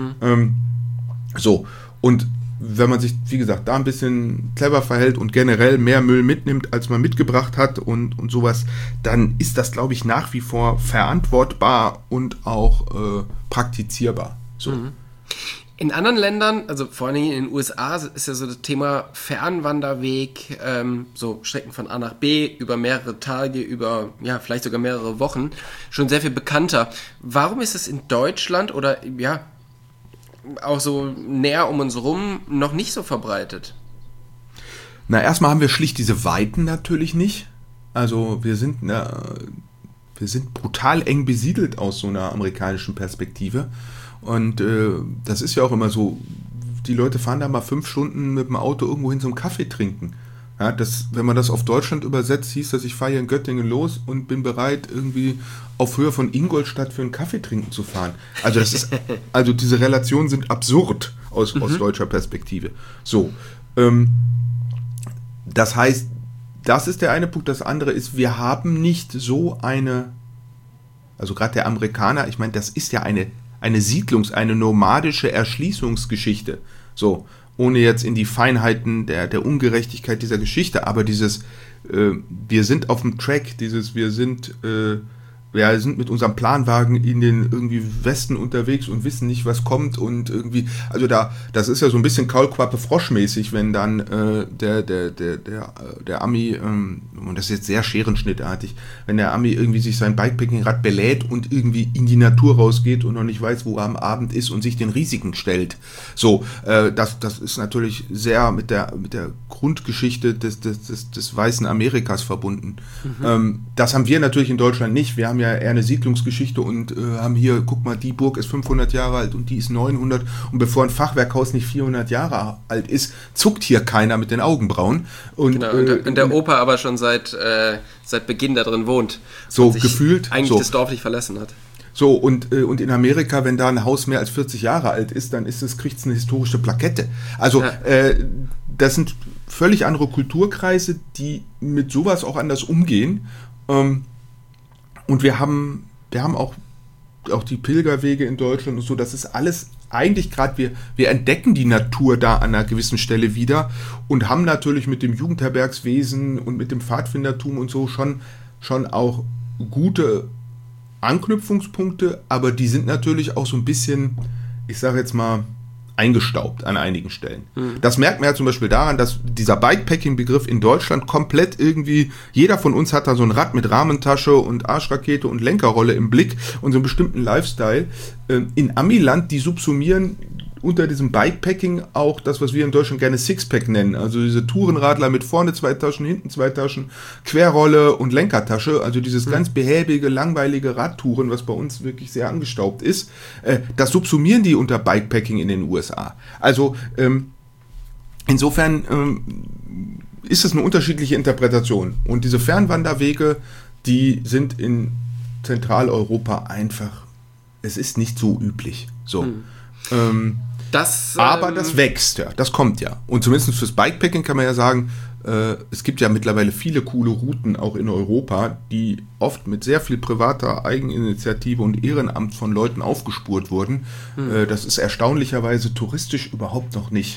S2: So, und wenn man sich, wie gesagt, da ein bisschen clever verhält und generell mehr Müll mitnimmt, als man mitgebracht hat und sowas, dann ist das, glaube ich, nach wie vor verantwortbar und auch praktizierbar. So.
S1: In anderen Ländern, also vor allem in den USA, ist ja so das Thema Fernwanderweg, so Strecken von A nach B über mehrere Tage, über ja vielleicht sogar mehrere Wochen, schon sehr viel bekannter. Warum ist es in Deutschland oder ja auch so näher um uns rum noch nicht so verbreitet?
S2: Na, erstmal haben wir schlicht diese Weiten natürlich nicht. Also wir sind brutal eng besiedelt aus so einer amerikanischen Perspektive. Und das ist ja auch immer so, die Leute fahren da mal 5 Stunden mit dem Auto irgendwo hin zum Kaffee trinken. Ja, wenn man das auf Deutschland übersetzt, hieß das, ich fahre hier in Göttingen los und bin bereit, irgendwie auf Höhe von Ingolstadt für einen Kaffee trinken zu fahren. Also also diese Relationen sind absurd aus deutscher Perspektive. So, das heißt, das ist der eine Punkt. Das andere ist, wir haben nicht so also gerade der Amerikaner, ich meine, das ist ja eine nomadische Erschließungsgeschichte. So, ohne jetzt in die Feinheiten der Ungerechtigkeit dieser Geschichte, aber wir sind auf dem Track, wir sind mit unserem Planwagen in den irgendwie Westen unterwegs und wissen nicht, was kommt und irgendwie, also das ist ja so ein bisschen Kaulquappe-Frosch-mäßig, wenn dann der Ami, und das ist jetzt sehr scherenschnittartig, wenn der Ami irgendwie sich sein Bikepacking-Rad belädt und irgendwie in die Natur rausgeht und noch nicht weiß, wo er am Abend ist und sich den Risiken stellt. So, das ist natürlich sehr mit der Grundgeschichte des weißen Amerikas verbunden. Das haben wir natürlich in Deutschland nicht. Wir haben ja eher eine Siedlungsgeschichte und haben hier, guck mal, die Burg ist 500 Jahre alt und die ist 900 und bevor ein Fachwerkhaus nicht 400 Jahre alt ist, zuckt hier keiner mit den Augenbrauen. Und,
S1: genau, und der Opa aber schon seit Beginn da drin wohnt.
S2: So
S1: und sich
S2: gefühlt.
S1: Eigentlich das Dorf nicht verlassen hat.
S2: So, und in Amerika, wenn da ein Haus mehr als 40 Jahre alt ist, dann kriegt es eine historische Plakette. Also, das sind völlig andere Kulturkreise, die mit sowas auch anders umgehen. Und wir haben auch die Pilgerwege in Deutschland und so, das ist alles eigentlich gerade, wir entdecken die Natur da an einer gewissen Stelle wieder und haben natürlich mit dem Jugendherbergswesen und mit dem Pfadfindertum und so schon auch gute Anknüpfungspunkte, aber die sind natürlich auch so ein bisschen, ich sage jetzt mal, eingestaubt an einigen Stellen. Das merkt man ja zum Beispiel daran, dass dieser Bikepacking-Begriff in Deutschland komplett irgendwie, jeder von uns hat da so ein Rad mit Rahmentasche und Arschrakete und Lenkerrolle im Blick und so einen bestimmten Lifestyle. In Amiland, die subsumieren unter diesem Bikepacking auch das, was wir in Deutschland gerne Sixpack nennen. Also diese Tourenradler mit vorne 2 Taschen, hinten 2 Taschen, Querrolle und Lenkertasche. Also dieses ganz behäbige, langweilige Radtouren, was bei uns wirklich sehr angestaubt ist. Das subsumieren die unter Bikepacking in den USA. Also insofern ist es eine unterschiedliche Interpretation. Und diese Fernwanderwege, die sind in Zentraleuropa einfach, es ist nicht so üblich. So. Aber das wächst ja, das kommt ja. Und zumindest fürs Bikepacking kann man ja sagen, es gibt ja mittlerweile viele coole Routen auch in Europa, die oft mit sehr viel privater Eigeninitiative und Ehrenamt von Leuten aufgespurt wurden. Das ist erstaunlicherweise touristisch überhaupt noch nicht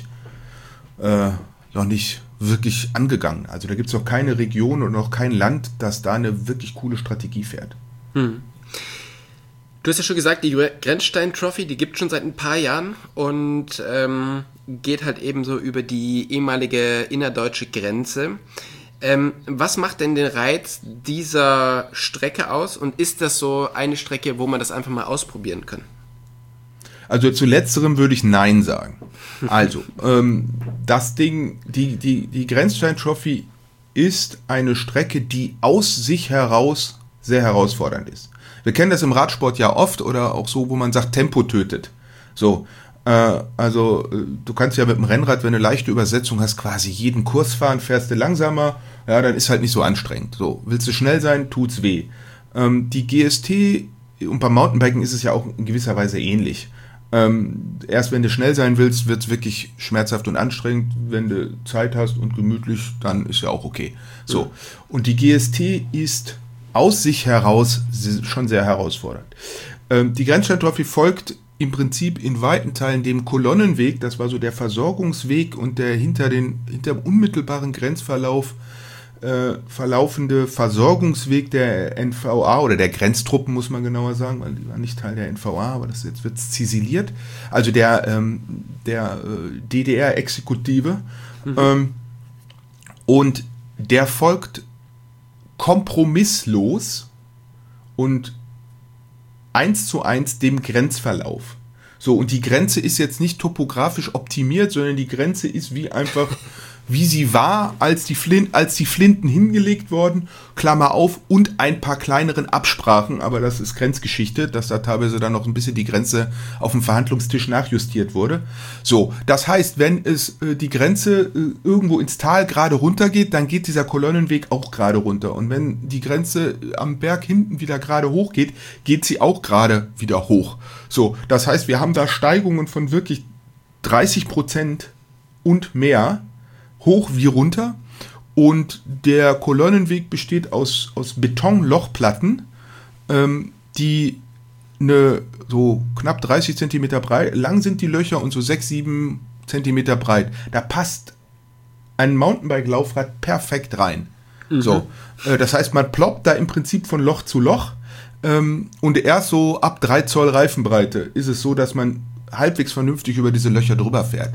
S2: wirklich angegangen. Also da gibt es noch keine Region und noch kein Land, das da eine wirklich coole Strategie fährt.
S1: Du hast ja schon gesagt, die Grenzstein Trophy, die gibt es schon seit ein paar Jahren und geht halt eben so über die ehemalige innerdeutsche Grenze. Was macht denn den Reiz dieser Strecke aus und ist das so eine Strecke, wo man das einfach mal ausprobieren kann?
S2: Also zu letzterem würde ich Nein sagen. Also, das Ding, die Grenzstein Trophy ist eine Strecke, die aus sich heraus sehr herausfordernd ist. Wir kennen das im Radsport ja oft oder auch so, wo man sagt, Tempo tötet. So, also du kannst ja mit dem Rennrad, wenn du eine leichte Übersetzung hast, quasi jeden Kurs fahren, fährst du langsamer, ja, dann ist halt nicht so anstrengend. So, willst du schnell sein, tut's weh. Die GST und beim Mountainbiken ist es ja auch in gewisser Weise ähnlich. Erst wenn du schnell sein willst, wird's wirklich schmerzhaft und anstrengend. Wenn du Zeit hast und gemütlich, dann ist ja auch okay. So, und die GST ist aus sich heraus schon sehr herausfordernd. Die Grenzstein Trophy folgt im Prinzip in weiten Teilen dem Kolonnenweg, das war so der Versorgungsweg und der hinter dem unmittelbaren Grenzverlauf verlaufende Versorgungsweg der NVA oder der Grenztruppen, muss man genauer sagen, weil die waren nicht Teil der NVA, aber jetzt wird es ziseliert, also der DDR-Exekutive. Und der folgt kompromisslos und 1:1 dem Grenzverlauf. So, und die Grenze ist jetzt nicht topografisch optimiert, sondern die Grenze ist wie sie war, als die Flinten hingelegt wurden, Klammer auf, und ein paar kleineren Absprachen, aber das ist Grenzgeschichte, dass da teilweise dann noch ein bisschen die Grenze auf dem Verhandlungstisch nachjustiert wurde. So, das heißt, wenn es die Grenze irgendwo ins Tal gerade runter geht, dann geht dieser Kolonnenweg auch gerade runter. Und wenn die Grenze am Berg hinten wieder gerade hoch geht, geht sie auch gerade wieder hoch. So, das heißt, wir haben da Steigungen von wirklich 30% und mehr, hoch wie runter, und der Kolonnenweg besteht aus Betonlochplatten, die so knapp 30 Zentimeter breit, lang sind die Löcher und so 6-7 Zentimeter breit. Da passt ein Mountainbike-Laufrad perfekt rein. So, das heißt, man ploppt da im Prinzip von Loch zu Loch, und erst so ab 3 Zoll Reifenbreite ist es so, dass man halbwegs vernünftig über diese Löcher drüber fährt.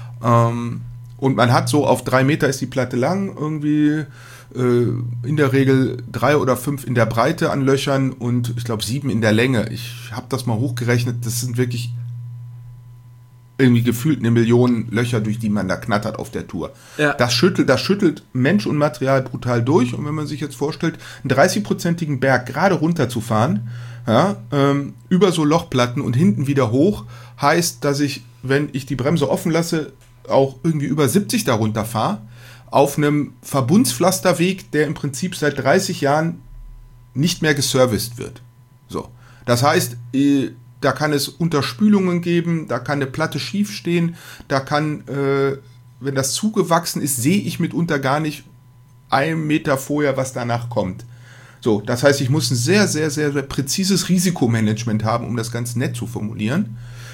S2: Und man hat so auf 3 Meter ist die Platte lang, irgendwie in der Regel 3 oder 5 in der Breite an Löchern und ich glaube 7 in der Länge. Ich habe das mal hochgerechnet, das sind wirklich irgendwie gefühlt 1 Million Löcher, durch die man da knattert auf der Tour. Ja. Das schüttelt Mensch und Material brutal durch, und wenn man sich jetzt vorstellt, einen 30-prozentigen Berg gerade runterzufahren, ja, über so Lochplatten und hinten wieder hoch, heißt, dass ich, wenn ich die Bremse offen lasse, auch irgendwie über 70 darunter fahre, auf einem Verbundspflasterweg, der im Prinzip seit 30 Jahren nicht mehr geserviced wird. So. Das heißt, da kann es Unterspülungen geben, da kann eine Platte schief stehen, da kann, wenn das zugewachsen ist, sehe ich mitunter gar nicht 1 Meter vorher, was danach kommt. So, das heißt, ich muss ein sehr, sehr, sehr, sehr präzises Risikomanagement haben, um das ganz nett zu formulieren.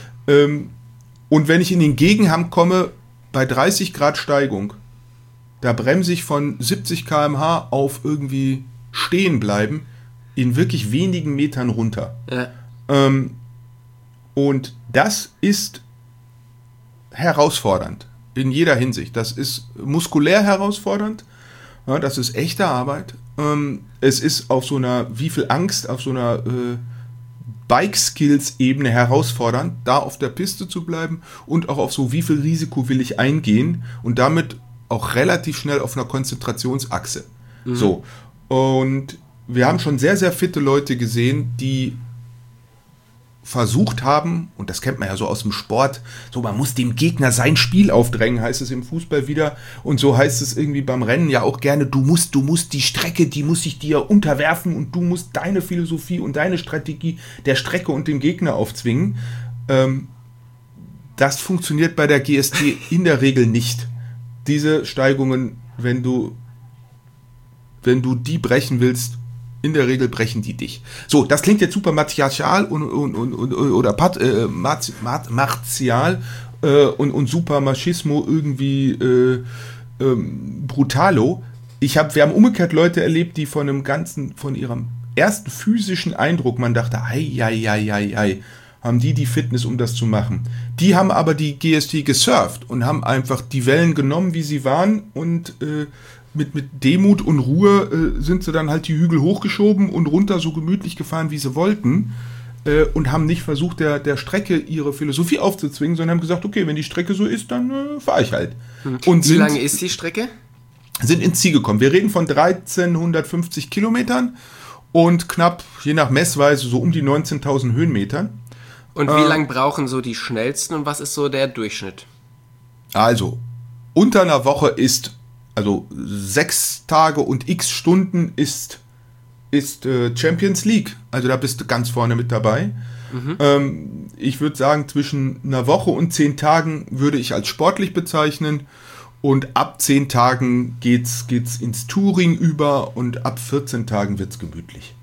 S2: Und wenn ich in den Gegenhang komme, bei 30 Grad Steigung, da bremse ich von 70 km/h auf irgendwie stehen bleiben in wirklich wenigen Metern runter. Ja. Und das ist herausfordernd. In jeder Hinsicht. Das ist muskulär herausfordernd. Ja, das ist echte Arbeit. Es ist auf so einer, wie viel Angst, auf so einer Bike-Skills-Ebene herausfordernd, da auf der Piste zu bleiben und auch auf so, wie viel Risiko will ich eingehen und damit auch relativ schnell auf einer Konzentrationsachse. So. Und wir haben schon sehr, sehr fitte Leute gesehen, die versucht haben, und das kennt man ja so aus dem Sport, so man muss dem Gegner sein Spiel aufdrängen, heißt es im Fußball wieder, und so heißt es irgendwie beim Rennen ja auch gerne, du musst die Strecke, die muss sich dir unterwerfen und du musst deine Philosophie und deine Strategie der Strecke und dem Gegner aufzwingen. Das funktioniert bei der GST in der Regel nicht. Diese Steigungen, wenn du die brechen willst, in der Regel brechen die dich. So, das klingt jetzt super martial oder martial und super Machismo irgendwie brutalo. Wir haben umgekehrt Leute erlebt, die von ihrem ersten physischen Eindruck, man dachte, ei, haben die Fitness, um das zu machen. Die haben aber die GST gesurft und haben einfach die Wellen genommen, wie sie waren und mit Demut und Ruhe sind sie dann halt die Hügel hochgeschoben und runter so gemütlich gefahren, wie sie wollten und haben nicht versucht, der Strecke ihre Philosophie aufzuzwingen, sondern haben gesagt, okay, wenn die Strecke so ist, dann fahre ich halt. Und
S1: wie lange ist die Strecke?
S2: Sind ins Ziel gekommen. Wir reden von 1350 Kilometern und knapp, je nach Messweise, so um die 19.000 Höhenmetern.
S1: Und wie lange brauchen so die schnellsten und was ist so der Durchschnitt?
S2: Also, unter einer Woche ist, also 6 Tage und x Stunden ist Champions League. Also da bist du ganz vorne mit dabei. Ich würde sagen, zwischen einer Woche und 10 Tagen würde ich als sportlich bezeichnen. Und ab 10 Tagen geht's ins Touring über und ab 14 Tagen wird's gemütlich.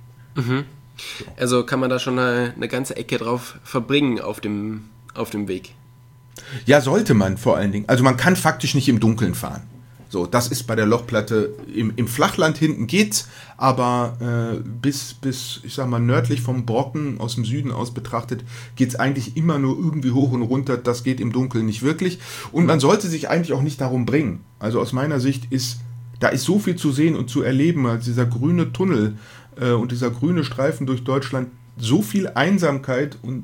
S1: Also kann man da schon eine ganze Ecke drauf verbringen auf dem Weg.
S2: Ja, sollte man vor allen Dingen. Also man kann faktisch nicht im Dunkeln fahren. So, das ist bei der Lochplatte im Flachland hinten geht's, aber bis ich sag mal nördlich vom Brocken aus dem Süden aus betrachtet, geht's eigentlich immer nur irgendwie hoch und runter. Das geht im Dunkeln nicht wirklich und man sollte sich eigentlich auch nicht darum bringen. Also aus meiner Sicht ist so viel zu sehen und zu erleben, als dieser grüne Tunnel und dieser grüne Streifen durch Deutschland, so viel Einsamkeit und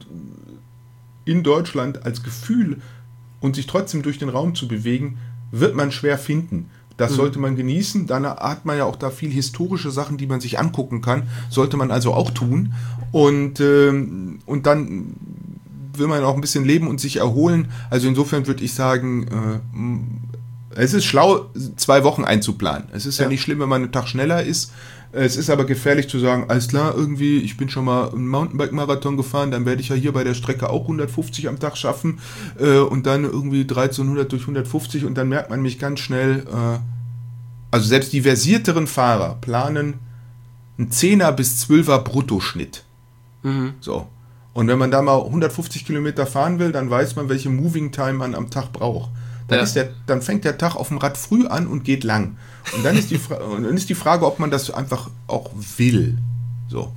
S2: in Deutschland als Gefühl und sich trotzdem durch den Raum zu bewegen, wird man schwer finden. Das sollte man genießen. Dann hat man ja auch da viel historische Sachen, die man sich angucken kann. Sollte man also auch tun. Und dann will man auch ein bisschen leben und sich erholen. Also insofern würde ich sagen, es ist schlau, 2 Wochen einzuplanen. Es ist ja nicht schlimm, wenn man einen Tag schneller ist. Es ist aber gefährlich zu sagen, alles klar, irgendwie, ich bin schon mal einen Mountainbike-Marathon gefahren, dann werde ich ja hier bei der Strecke auch 150 am Tag schaffen und dann irgendwie 1300 durch 150 und dann merkt man mich ganz schnell, also selbst die versierteren Fahrer planen einen 10er bis 12er Bruttoschnitt. So. Und wenn man da mal 150 Kilometer fahren will, dann weiß man, welche Moving Time man am Tag braucht. Dann fängt der Tag auf dem Rad früh an und geht lang. Und dann ist die Frage, ob man das einfach auch will. So.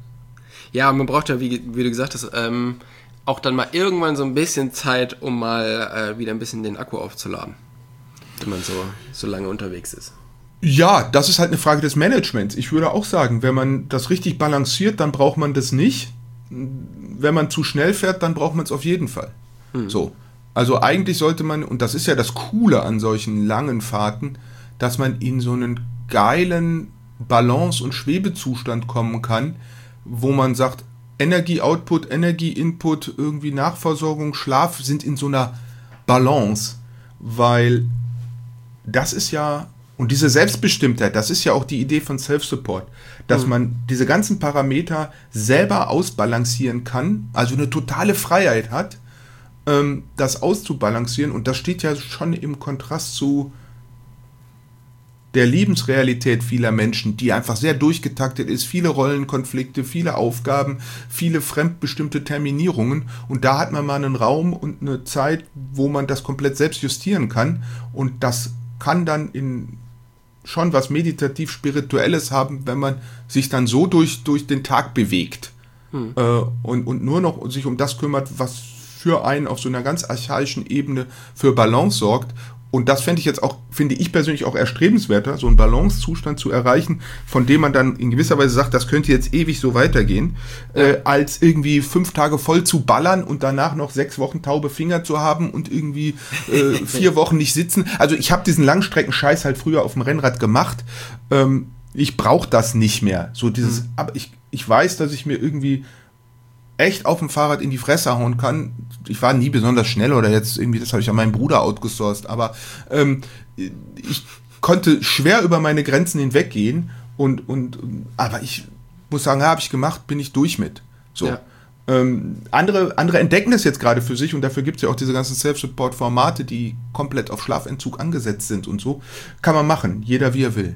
S1: Ja, man braucht ja, wie du gesagt hast, auch dann mal irgendwann so ein bisschen Zeit, um mal wieder ein bisschen den Akku aufzuladen, wenn man so lange unterwegs ist.
S2: Ja, das ist halt eine Frage des Managements. Ich würde auch sagen, wenn man das richtig balanciert, dann braucht man das nicht. Wenn man zu schnell fährt, dann braucht man es auf jeden Fall. So. Also eigentlich sollte man, und das ist ja das Coole an solchen langen Fahrten, dass man in so einen geilen Balance- und Schwebezustand kommen kann, wo man sagt, Energie-Output, Energie-Input, irgendwie Nachversorgung, Schlaf sind in so einer Balance, weil das ist ja, und diese Selbstbestimmtheit, das ist ja auch die Idee von Self-Support, dass man diese ganzen Parameter selber ausbalancieren kann, also eine totale Freiheit hat, das auszubalancieren, und das steht ja schon im Kontrast zu der Lebensrealität vieler Menschen, die einfach sehr durchgetaktet ist, viele Rollenkonflikte, viele Aufgaben, viele fremdbestimmte Terminierungen, und da hat man mal einen Raum und eine Zeit, wo man das komplett selbst justieren kann, und das kann dann in schon was meditativ-spirituelles haben, wenn man sich dann so durch den Tag bewegt und nur noch sich um das kümmert, was für einen auf so einer ganz archaischen Ebene für Balance sorgt. Und das finde ich persönlich auch erstrebenswerter, so einen Balancezustand zu erreichen, von dem man dann in gewisser Weise sagt, das könnte jetzt ewig so weitergehen, als irgendwie 5 Tage voll zu ballern und danach noch 6 Wochen taube Finger zu haben und irgendwie 4 Wochen nicht sitzen. Also ich habe diesen Langstreckenscheiß halt früher auf dem Rennrad gemacht. Ich brauche das nicht mehr. So dieses, aber ich weiß, dass ich mir irgendwie echt auf dem Fahrrad in die Fresse hauen kann. Ich war nie besonders schnell oder jetzt irgendwie, das habe ich an meinen Bruder outgesourced, aber ich konnte schwer über meine Grenzen hinweggehen aber ich muss sagen, habe ich gemacht, bin ich durch mit. So. Ja. Andere entdecken das jetzt gerade für sich und dafür gibt es ja auch diese ganzen Self-Support-Formate, die komplett auf Schlafentzug angesetzt sind und so. Kann man machen, jeder wie er will.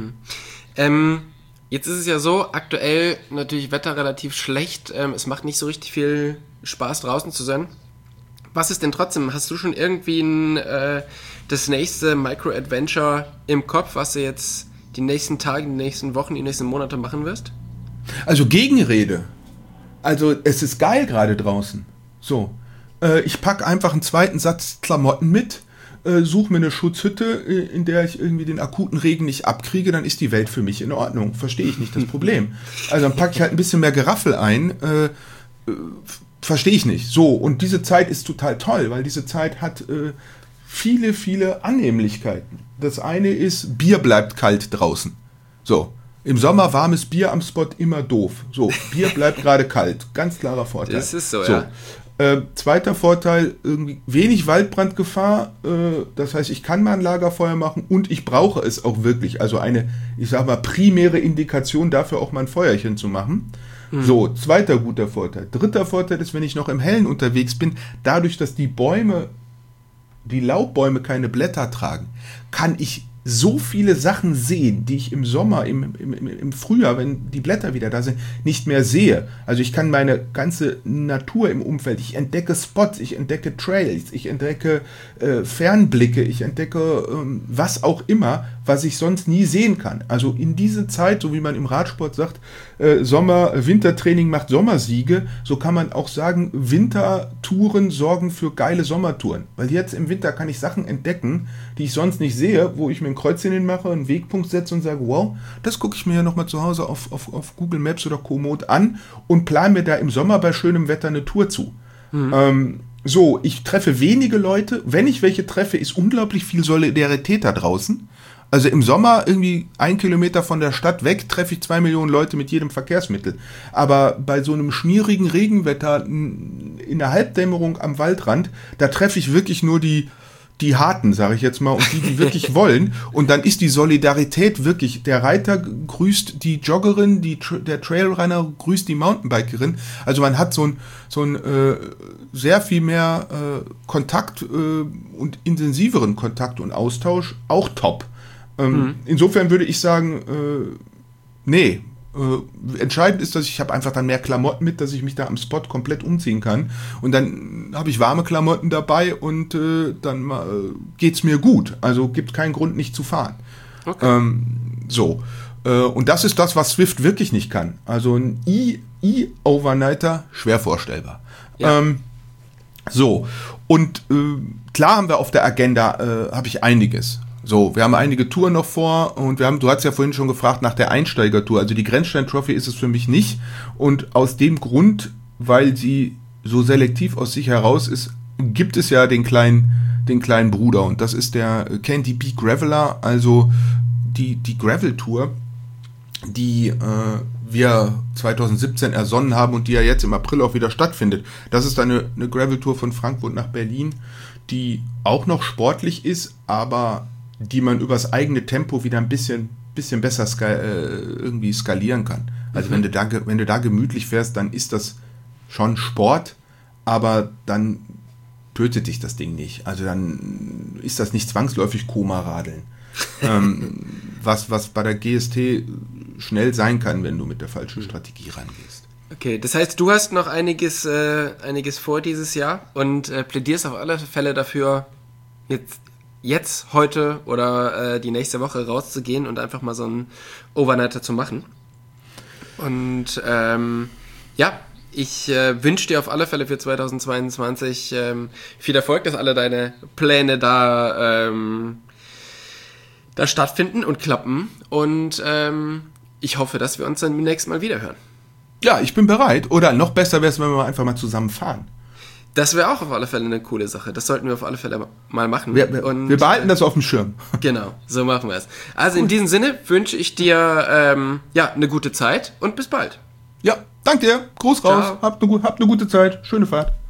S1: Jetzt ist es ja so, aktuell natürlich Wetter relativ schlecht, es macht nicht so richtig viel Spaß draußen zu sein. Was ist denn trotzdem, hast du schon irgendwie das nächste Micro-Adventure im Kopf, was du jetzt die nächsten Tage, die nächsten Wochen, die nächsten Monate machen wirst?
S2: Also Gegenrede. Also es ist geil gerade draußen. So, ich packe einfach einen zweiten Satz Klamotten mit, suche mir eine Schutzhütte, in der ich irgendwie den akuten Regen nicht abkriege, dann ist die Welt für mich in Ordnung. Verstehe ich nicht das Problem. Also dann packe ich halt ein bisschen mehr Geraffel ein, verstehe ich nicht. So, und diese Zeit ist total toll, weil diese Zeit hat viele, viele Annehmlichkeiten. Das eine ist, Bier bleibt kalt draußen. So, im Sommer warmes Bier am Spot immer doof. So, Bier bleibt gerade kalt. Ganz klarer Vorteil.
S1: Das ist so, ja.
S2: Zweiter Vorteil, irgendwie wenig Waldbrandgefahr, das heißt, ich kann mal ein Lagerfeuer machen und ich brauche es auch wirklich. Also eine, ich sag mal, primäre Indikation dafür, auch mal ein Feuerchen zu machen. So, zweiter guter Vorteil. Dritter Vorteil ist, wenn ich noch im Hellen unterwegs bin, dadurch, dass die Laubbäume keine Blätter tragen, kann ich so viele Sachen sehen, die ich im Sommer, im Frühjahr, wenn die Blätter wieder da sind, nicht mehr sehe. Also ich kann meine ganze Natur im Umfeld, ich entdecke Spots, ich entdecke Trails, ich entdecke Fernblicke, ich entdecke was auch immer, was ich sonst nie sehen kann. Also in diese Zeit, so wie man im Radsport sagt, Wintertraining macht Sommersiege, so kann man auch sagen, Wintertouren sorgen für geile Sommertouren. Weil jetzt im Winter kann ich Sachen entdecken, die ich sonst nicht sehe, wo ich mir ein Kreuzchen hinmache, einen Wegpunkt setze und sage, wow, das gucke ich mir ja nochmal zu Hause auf Google Maps oder Komoot an und plane mir da im Sommer bei schönem Wetter eine Tour zu. So, ich treffe wenige Leute. Wenn ich welche treffe, ist unglaublich viel Solidarität da draußen. Also im Sommer irgendwie 1 Kilometer von der Stadt weg treffe ich 2 Millionen Leute mit jedem Verkehrsmittel. Aber bei so einem schmierigen Regenwetter in der Halbdämmerung am Waldrand, da treffe ich wirklich nur die Harten, sage ich jetzt mal, und die wirklich wollen. Und dann ist die Solidarität wirklich, der Reiter grüßt die Joggerin, der Trailrunner grüßt die Mountainbikerin. Also man hat so ein sehr viel mehr Kontakt und intensiveren Kontakt und Austausch, auch top. Insofern würde ich sagen, nee. Entscheidend ist, dass ich habe einfach dann mehr Klamotten mit, dass ich mich da am Spot komplett umziehen kann. Und dann habe ich warme Klamotten dabei und dann geht's mir gut. Also gibt keinen Grund, nicht zu fahren. Okay. Und das ist das, was Zwift wirklich nicht kann. Also ein E-Overnighter, schwer vorstellbar. Ja. Und klar haben wir auf der Agenda, habe ich einiges. So, wir haben einige Touren noch vor und du hast ja vorhin schon gefragt nach der Einsteigertour. Also die Grenzstein-Trophy ist es für mich nicht. Und aus dem Grund, weil sie so selektiv aus sich heraus ist, gibt es ja den kleinen Bruder. Und das ist der Candy Bee Graveler, also die Gravel-Tour, die wir 2017 ersonnen haben und die ja jetzt im April auch wieder stattfindet. Das ist eine Gravel-Tour von Frankfurt nach Berlin, die auch noch sportlich ist, aber die man übers eigene Tempo wieder ein bisschen besser irgendwie skalieren kann. Also wenn du da gemütlich fährst, dann ist das schon Sport, aber dann tötet dich das Ding nicht. Also dann ist das nicht zwangsläufig Koma-Radeln. Was bei der GST schnell sein kann, wenn du mit der falschen Strategie rangehst.
S1: Okay, das heißt, du hast noch einiges vor dieses Jahr und plädierst auf alle Fälle dafür, jetzt heute oder die nächste Woche rauszugehen und einfach mal so einen Overnighter zu machen. Und Ich wünsche dir auf alle Fälle für 2022 viel Erfolg, dass alle deine Pläne da stattfinden und klappen. Und ich hoffe, dass wir uns dann beim nächsten Mal wiederhören.
S2: Ja, ich bin bereit. Oder noch besser wäre es, wenn wir einfach mal zusammen fahren.
S1: Das wäre auch auf alle Fälle eine coole Sache. Das sollten wir auf alle Fälle mal machen.
S2: Wir behalten das auf dem Schirm.
S1: Genau, so machen wir es. Also in diesem Sinne wünsche ich dir eine gute Zeit und bis bald.
S2: Ja, danke dir. Gruß raus.
S1: Ciao.
S2: Habt eine gute Zeit. Schöne Fahrt.